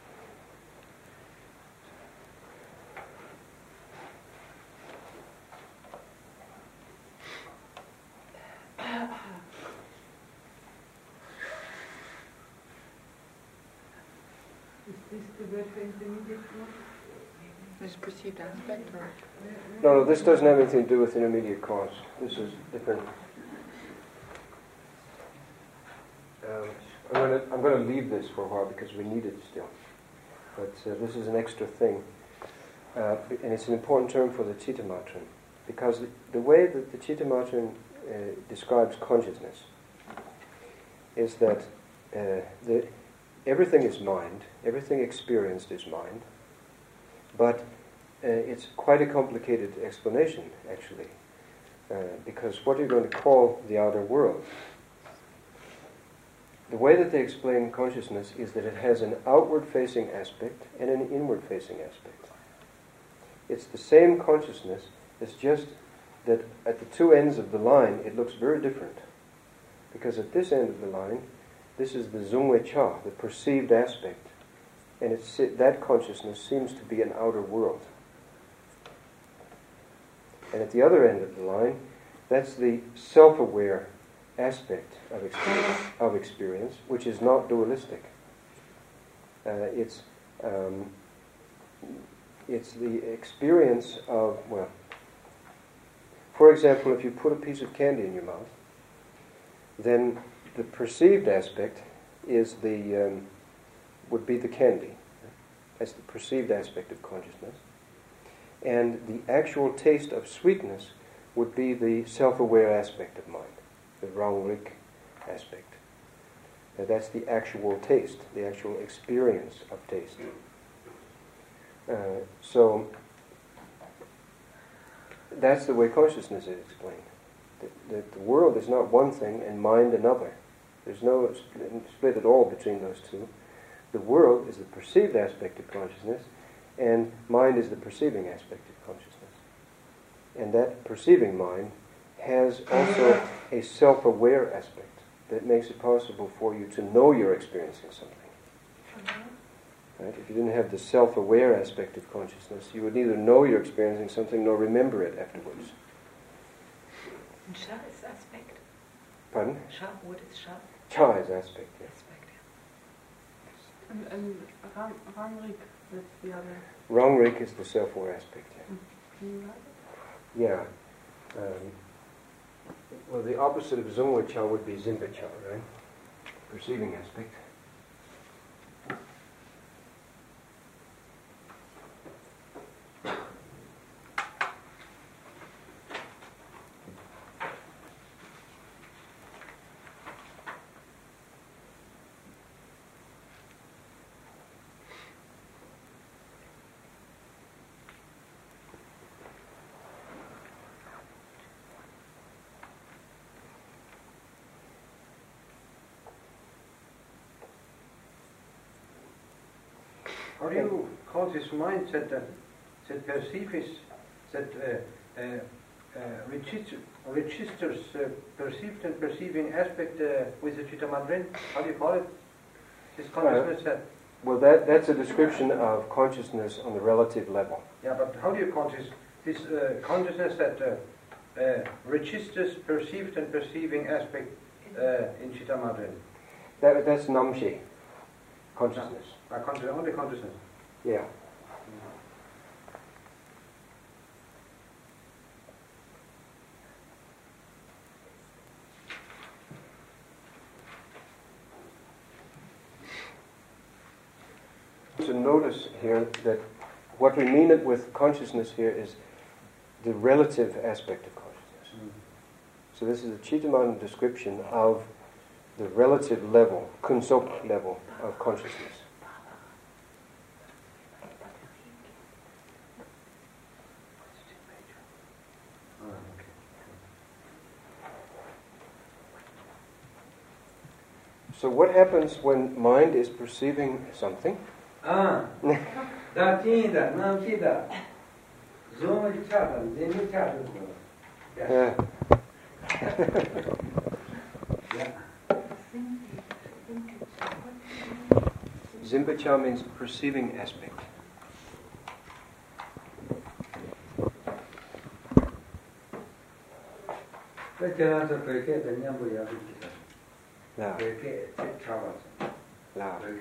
Is this the word for intermediate one? This perceived aspect, or? No, no, this doesn't have anything to do with intermediate cause. This is different. Um, I'm going to I'm going to leave this for a while because we need it still. But uh, this is an extra thing, uh, and it's an important term for the Chittamatran, because the, the way that the Chittamatran uh, describes consciousness is that uh, the everything is mind, everything experienced is mind, but uh, it's quite a complicated explanation, actually, uh, because what you're going to call the outer world, the way that they explain consciousness is that it has an outward-facing aspect and an inward-facing aspect. It's the same consciousness, it's just that at the two ends of the line it looks very different. Because at this end of the line, this is the Zungwe Cha, the perceived aspect, and it's, that consciousness seems to be an outer world. And at the other end of the line, that's the self-aware aspect of experience, of experience, which is not dualistic. Uh, it's um, it's the experience of, well, for example, if you put a piece of candy in your mouth, then the perceived aspect is the um, would be the candy. That's the perceived aspect of consciousness. And the actual taste of sweetness would be the self-aware aspect of mind, the Rangrik aspect. Now that's the actual taste, the actual experience of taste. Uh, so that's the way consciousness is explained. That, that the world is not one thing and mind another. There's no split at all between those two. The world is the perceived aspect of consciousness, and mind is the perceiving aspect of consciousness. And that perceiving mind has also a self-aware aspect that makes it possible for you to know you're experiencing something. Right? If you didn't have the self-aware aspect of consciousness, you would neither know you're experiencing something nor remember it afterwards. And Sha is aspect. Pardon? Sha, what is Sha? Cha is aspect, yes. Aspect, yeah. And, and Ram, Ramrik, that's the other. Rangrik is the self-aware aspect, yeah. Can you write it? Yeah. Um, well, the opposite of Zungwa Cha would be Zimpa Cha, right? Perceiving aspect. How do you call this mind that, uh, that perceives, that uh, uh, uh, register, registers uh, perceived and perceiving aspect uh, with the Chittamadrin? How do you call it? This consciousness that... Well, that that's a description of consciousness on the relative level. Yeah, but how do you call this, this uh, consciousness that uh, uh, registers perceived and perceiving aspect uh, in Chittamadrin? That, that's Namshi, consciousness. Uh, conscious, only consciousness. Yeah. So notice here that what we mean it with consciousness here is the relative aspect of consciousness. Mm. So this is a Chittamadin description of the relative level, kunsok level of consciousness. So what happens when mind is perceiving something? Ah, da tin da, nam ki da, zoma cha da, zemi cha da. Yeah. Zimpa-cha means perceiving aspect. Yeah. Yeah.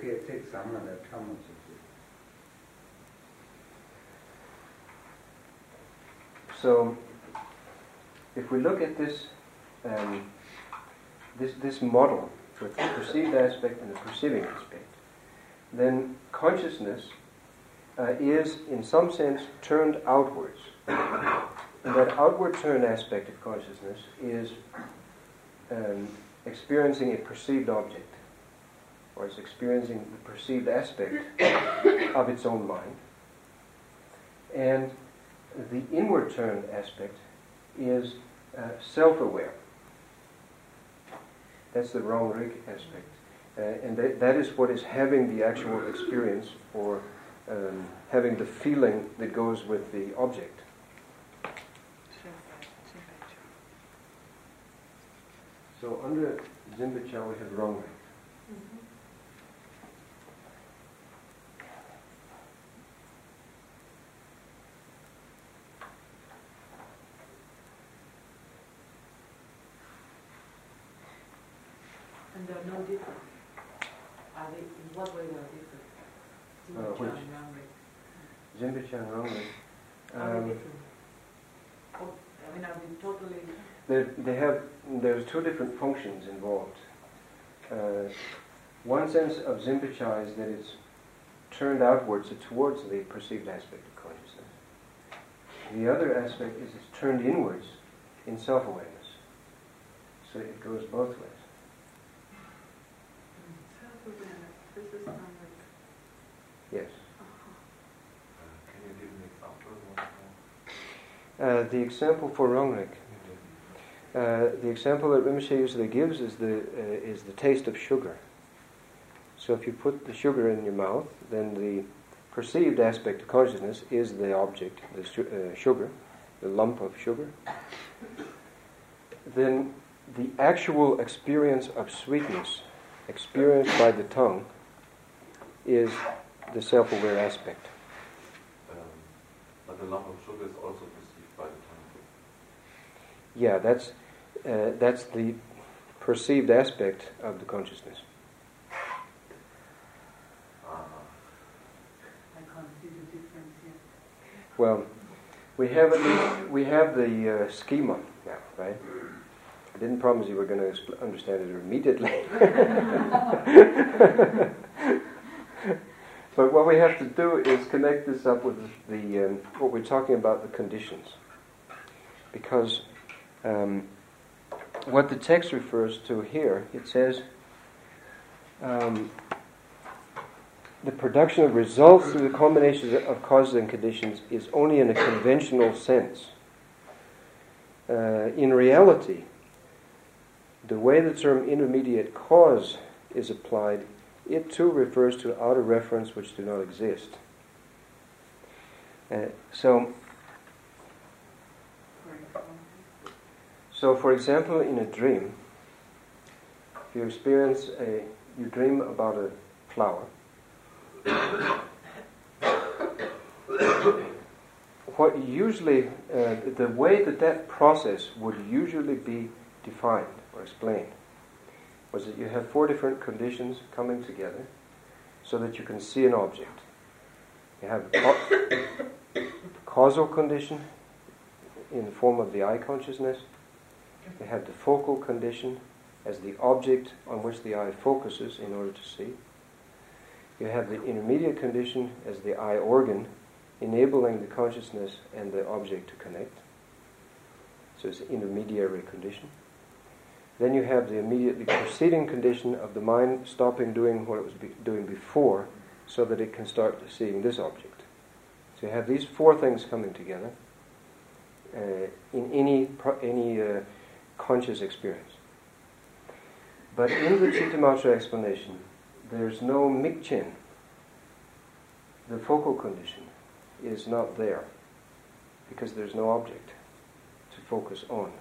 So, if we look at this, um, this this model with the perceived aspect and the perceiving aspect, then consciousness uh, is, in some sense, turned outwards. And that outward turn aspect of consciousness is um, experiencing a perceived object, or is experiencing the perceived aspect of its own mind. And the inward turn aspect is uh, self-aware. That's the Rangrik aspect. Uh, and that, that is what is having the actual experience, or um, having the feeling that goes with the object. So under Zimpa-cha we have Rangrik. Mm-hmm. And they're no different. Are they, in what way they are different? Uh, which? Zimbabwe and Ronglik. Um, I mean, are they totally... they have, there's two different functions involved. Uh, one sense of Zimbabwe is that it's turned outwards towards the perceived aspect of consciousness. The other aspect is it's turned inwards in self-awareness. So it goes both ways. Self-awareness. This is not like... Yes. Uh, can you give an example? Uh, the example for Ronglik. Uh, the example that Rinpoche usually gives is the uh, is the taste of sugar. So if you put the sugar in your mouth, then the perceived aspect of consciousness is the object, the su- uh, sugar, the lump of sugar. Then the actual experience of sweetness, experienced by the tongue, is the self-aware aspect. Um, but the lump of sugar is also perceived by the tongue. Yeah, that's uh, that's the perceived aspect of the consciousness. I can't see the difference yet. Well, we have at least, we have the uh, schema now, right? I didn't promise you were going to expl- understand it immediately. But what we have to do is connect this up with the um, what we're talking about, the conditions, because um, what the text refers to here, it says um, the production of results through the combination of causes and conditions is only in a conventional sense. Uh, in reality, the way the term intermediate cause is applied, it too refers to outer reference which do not exist. Uh, so, so for example, in a dream, if you experience a, you dream about a flower, what usually, uh, the way that that process would usually be defined or explained was that you have four different conditions coming together so that you can see an object. You have a ca- causal condition in the form of the eye consciousness. You have the focal condition as the object on which the eye focuses in order to see. You have the intermediate condition as the eye organ, enabling the consciousness and the object to connect. So it's an intermediary condition. Then you have the immediately preceding condition of the mind stopping doing what it was be doing before so that it can start seeing this object. So you have these four things coming together uh, in any, pro- any uh, conscious experience. But in the Chittamatra explanation, there's no mikchen. The focal condition is not there because there's no object to focus on.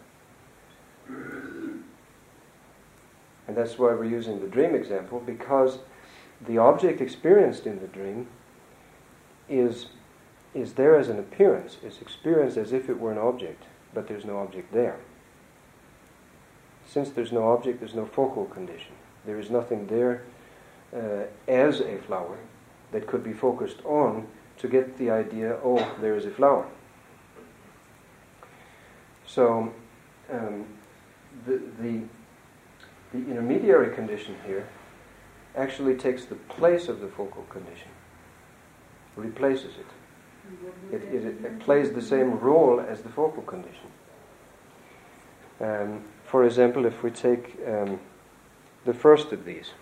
And that's why we're using the dream example, because the object experienced in the dream is is there as an appearance. It's experienced as if it were an object, but there's no object there. Since there's no object, there's no focal condition. There is nothing there uh, as a flower that could be focused on to get the idea, oh, there is a flower. So um, the, the the intermediary condition here actually takes the place of the focal condition, replaces it. It, it, it plays the same role as the focal condition. Um, for example, if we take um, the first of these,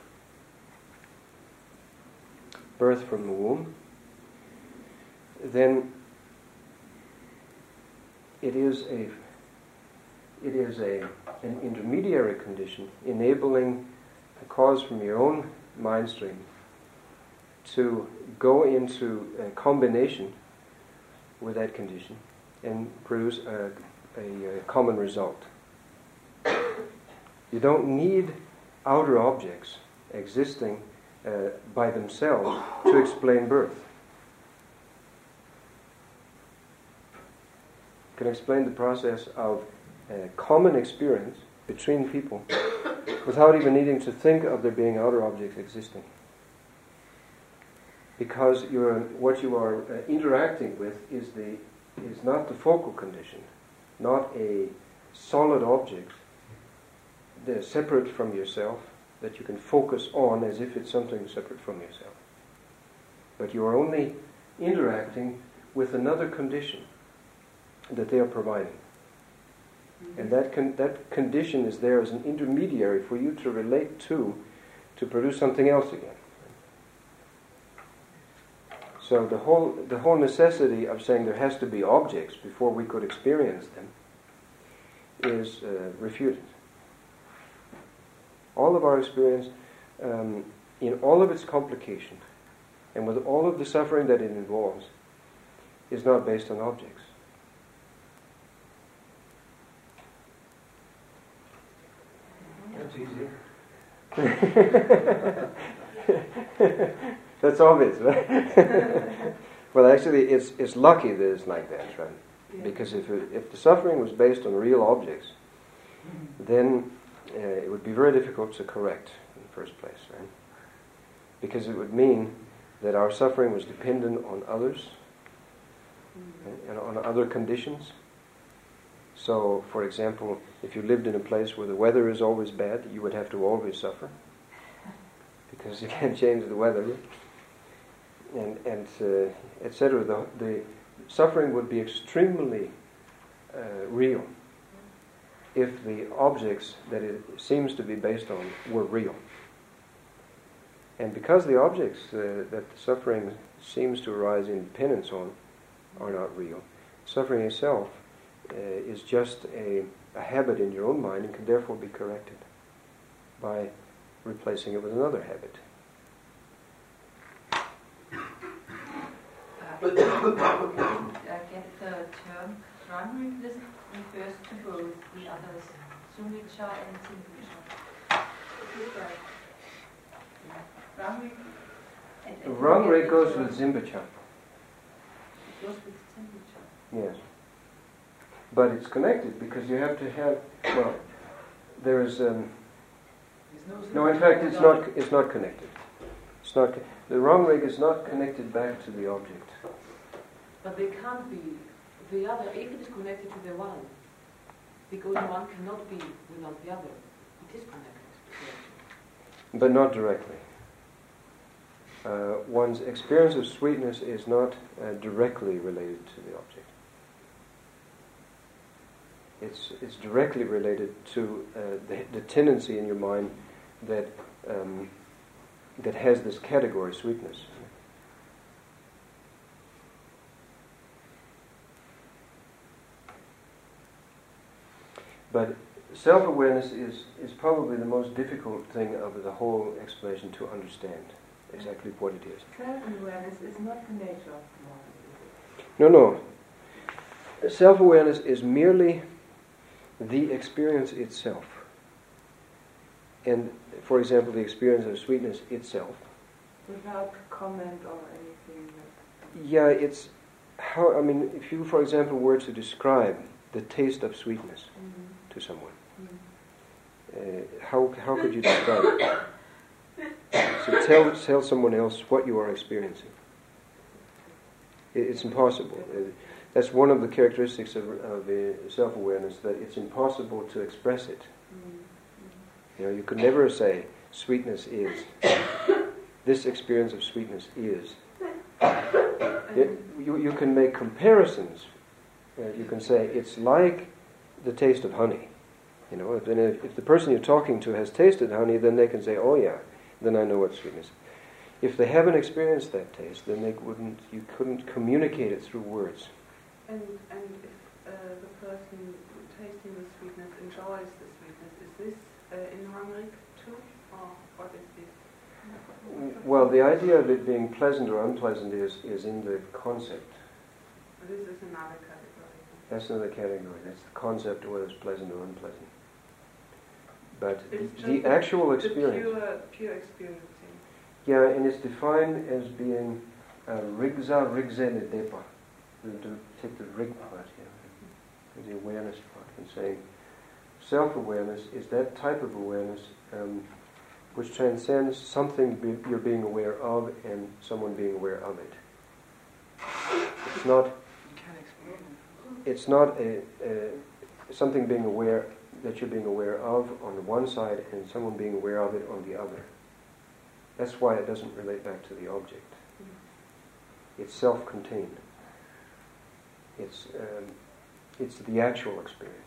birth from the womb, then it is a it is a an intermediary condition enabling a cause from your own mind stream to go into a combination with that condition and produce a, a, a common result. You don't need outer objects existing uh, by themselves to explain birth. You can explain the process of a common experience between people without even needing to think of there being outer objects existing. because you're, what you are uh, interacting with is the is not the focal condition, not a solid object that's separate from yourself that you can focus on as if it's something separate from yourself. But you are only interacting with another condition that they are providing. And that con- that condition is there as an intermediary for you to relate to, to produce something else again. So the whole the whole necessity of saying there has to be objects before we could experience them is uh, refuted. All of our experience, um, in all of its complication, and with all of the suffering that it involves, is not based on objects. That's easy. That's obvious, right? Well, actually, it's it's lucky that it's like that, right? Yeah. Because if it, if the suffering was based on real objects, then uh, it would be very difficult to correct in the first place, right? Because it would mean that our suffering was dependent on others and, and on other conditions. So, for example, if you lived in a place where the weather is always bad, you would have to always suffer because you can't change the weather, and and uh, et cetera. The, the suffering would be extremely uh, real if the objects that it seems to be based on were real. And because the objects uh, that the suffering seems to arise in dependence on are not real, suffering itself uh, is just a, a habit in your own mind and can therefore be corrected by replacing it with another habit. Uh, I get the term Rangrig refers to both the others, Sumriksha and Timriksha. Rangrig and Rangrig goes with Zimbacha. It goes with Timriksha. Yes. But it's connected because you have to have, well, there is, um, no, in fact, it's not It's not connected. It's not, the Rangrig is not connected back to the object. But they can't be the other, if it is connected to the one, because one cannot be without the other. It is connected. But not directly. Uh, one's experience of sweetness is not uh, directly related to the object. It's it's directly related to uh, the, the tendency in your mind that um, that has this category, sweetness. But self-awareness is, is probably the most difficult thing of the whole explanation to understand exactly what it is. Self-awareness is not the nature of the mind. No, no. Self-awareness is merely the experience itself. And, for example, the experience of sweetness itself. Without comment or anything. Like Yeah, it's how, I mean, if you, for example, were to describe the taste of sweetness mm-hmm. to someone, mm-hmm. uh, how how could you describe it? So tell tell someone else what you are experiencing. It, it's impossible. Uh, that's one of the characteristics of, of uh, self-awareness, that it's impossible to express it. mm-hmm. You know, you could never say sweetness is. This experience of sweetness is. It, you you can make comparisons. Uh, you can say it's like the taste of honey. You know, if, and if, if the person you're talking to has tasted honey, then they can say, "Oh yeah, then I know what sweetness is." If they haven't experienced that taste, then they wouldn't. You couldn't communicate it through words. And and if uh, the person tasting the sweetness enjoys the sweetness, is this uh, in Rangrig too, or what is this? Well, the idea of it being pleasant or unpleasant is is in the concept. This is another category. That's another category. That's the concept of whether it's pleasant or unpleasant. But It's the just actual the experience. pure, pure experiencing. Yeah, and it's defined as being uh, rigza rigzene depa. To take the rig part here, the awareness part, and saying self-awareness is that type of awareness um, which transcends something be, you're being aware of and someone being aware of it. It's not. You can't explain it. It's not a, a something being aware that you're being aware of on the one side and someone being aware of it on the other. That's why it doesn't relate back to the object. It's self-contained. It's um, it's the actual experience.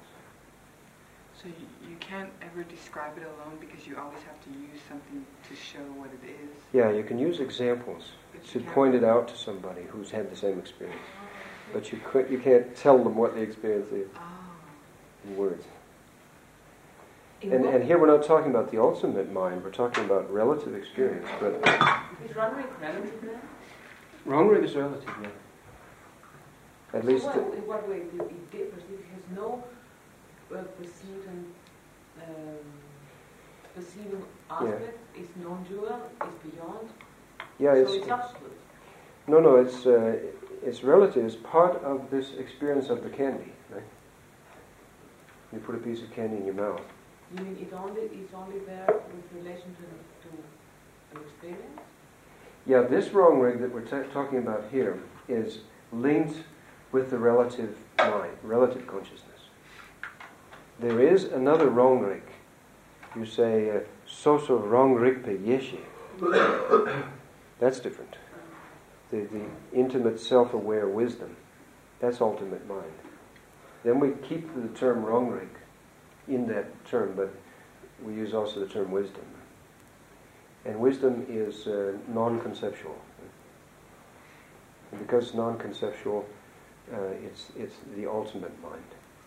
So you, you can't ever describe it alone because you always have to use something to show what it is. Yeah, you can use examples But to you can't- point it out to somebody who's had the same experience. But you could, you can't tell them what the experience is Oh. in words. In And, what- and here we're not talking about the ultimate mind, we're talking about relative experience. But Is runway relative then? wrong is relative, yeah. At So least, what, in what way it, it differs? It has no uh, perceived and um, perceiving aspect. It's non-dual. It's beyond. yeah, so it's it's absolute. no, no, it's uh, it's relative. It's part of this experience of the candy, right? You put a piece of candy in your mouth. You mean it only it's only there with relation to to an experience? Yeah, this wrong rig that we're t- talking about here is linked with the relative mind, relative consciousness. There is another wrong rig. You say, "Soso wrong rig pe yeshe." That's different. The, the intimate self-aware wisdom, that's ultimate mind. Then we keep the term wrong rig in that term, but we use also the term wisdom. And wisdom is uh, non-conceptual. And because it's non-conceptual, uh, it's it's the ultimate mind.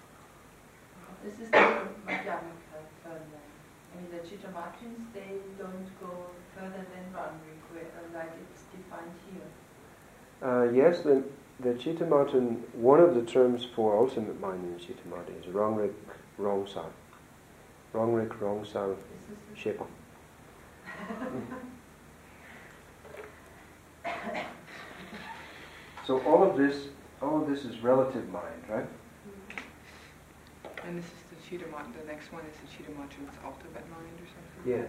This is the Madhyamaka further. I mean, the Chittamatins, they don't go further than Ranrik, uh, like it's defined here. Uh, yes, the the Chittamatin, one of the terms for ultimate mind in Chittamatin is Rongrik Rongsal. Rongrik Rongsal Shepa. So all of this, all of this is relative mind, right? And this is the Chittamat, the next one is the Chittamatrin's ultimate mind or something? Yes.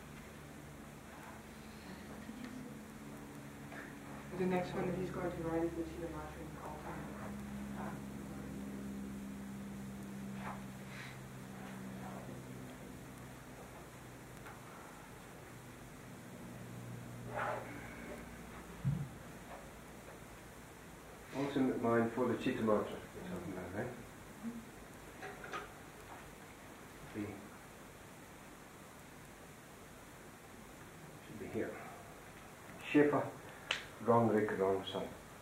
The next one that he's going to write is the Chittamatrin's ultimate. Ultimate mind for the Chittamatra we're talking about, right? The, should be here. Shepa, Rongrik, Rongsal.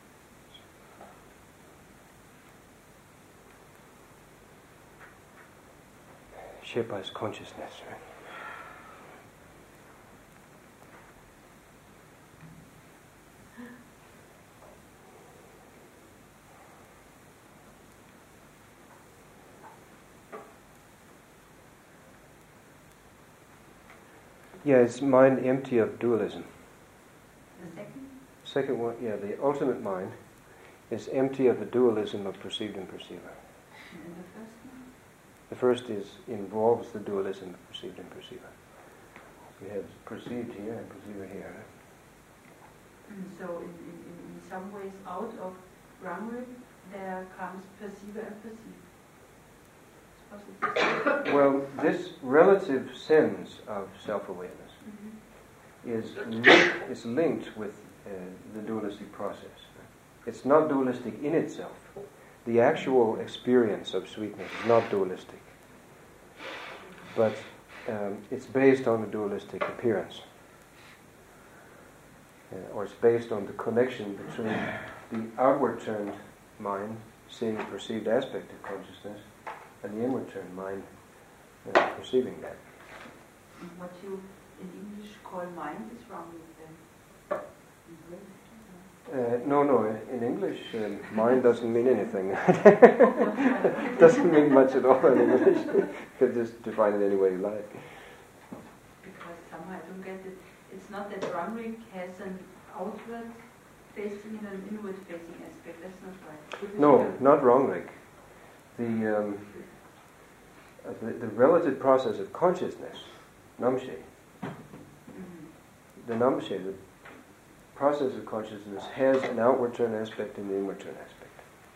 Shepa is consciousness, right? Yeah, it's mind empty of dualism. The second? Second one, yeah, the ultimate mind is empty of the dualism of perceived and perceiver. And the first one? The first is involves the dualism of perceived and perceiver. We have perceived here and perceiver here. So in, in, in some ways out of Ranrik, there comes perceiver and perceive. Well, this relative sense of self-awareness mm-hmm. is linked, is linked with uh, the dualistic process. It's not dualistic in itself. The actual experience of sweetness is not dualistic, but um, it's based on the dualistic appearance, uh, or it's based on the connection between the outward turned mind, seeing a perceived aspect of consciousness, and the inward turned mind, uh, perceiving that. What you in English call mind is wrong with them. Uh, no, no, in English, um, mind doesn't mean anything. Doesn't mean much at all in English. You can just define it any way you like. Because somehow I don't get it. It's not that Ranrik has an outward facing and an inward facing aspect. That's not right. No, not wrong, Rick. The, um, uh, the, the relative process of consciousness, namshe, the Namche, the process of consciousness, has an outward turn aspect and an inward turn aspect.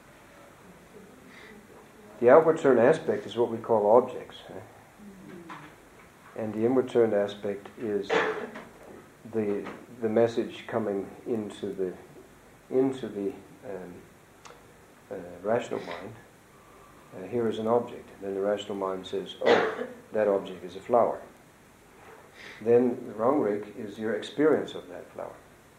The outward turn aspect is what we call objects. Eh? And the inward turn aspect is the the message coming into the into the um, uh, rational mind. Uh, here is an object. Then the rational mind says, "Oh, that object is a flower." Then the Rangrik is your experience of that flower.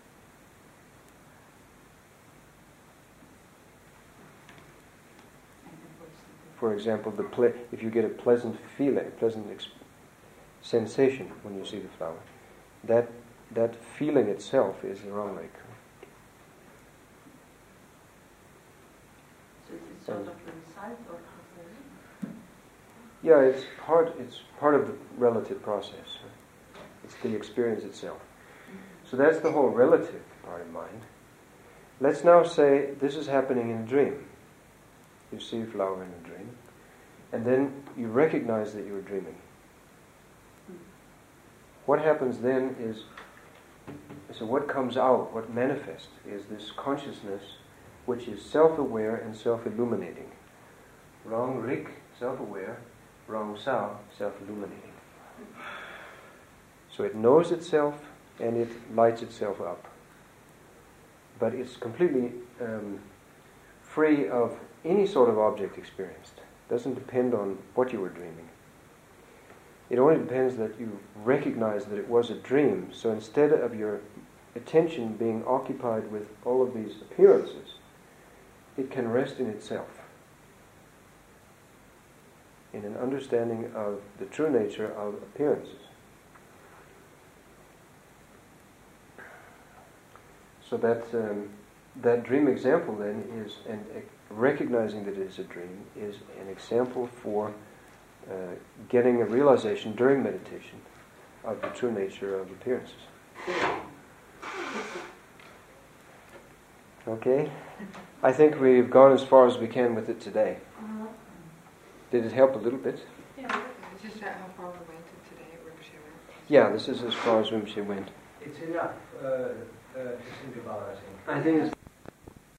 For example, the ple- if you get a pleasant feeling, a pleasant ex- sensation when you see the flower, that that feeling itself is the Rangrik. So it's sort of the result of the... Yeah, it's part. It's part of the relative process. It's the experience itself. So that's the whole relative part of mind. Let's now say this is happening in a dream. You see a flower in a dream, and then you recognize that you were dreaming. What happens then is, so what comes out, what manifests, is this consciousness which is self-aware and self-illuminating. Rangrik, self-aware, Rangsa, self-illuminating. So it knows itself and it lights itself up. But it's completely um, free of any sort of object experienced. It doesn't depend on what you were dreaming. It only depends that you recognize that it was a dream. So instead of your attention being occupied with all of these appearances, it can rest in itself, in an understanding of the true nature of appearances. So that um, that dream example then is, and uh, recognizing that it is a dream, is an example for uh, getting a realization during meditation of the true nature of appearances. Okay? I think we've gone as far as we can with it today. Did it help a little bit? Yeah, it's just that how far we went today at Rinpoche went. Yeah, this is as far as Rinpoche went. It's enough uh, uh, to think about, I think. I think it's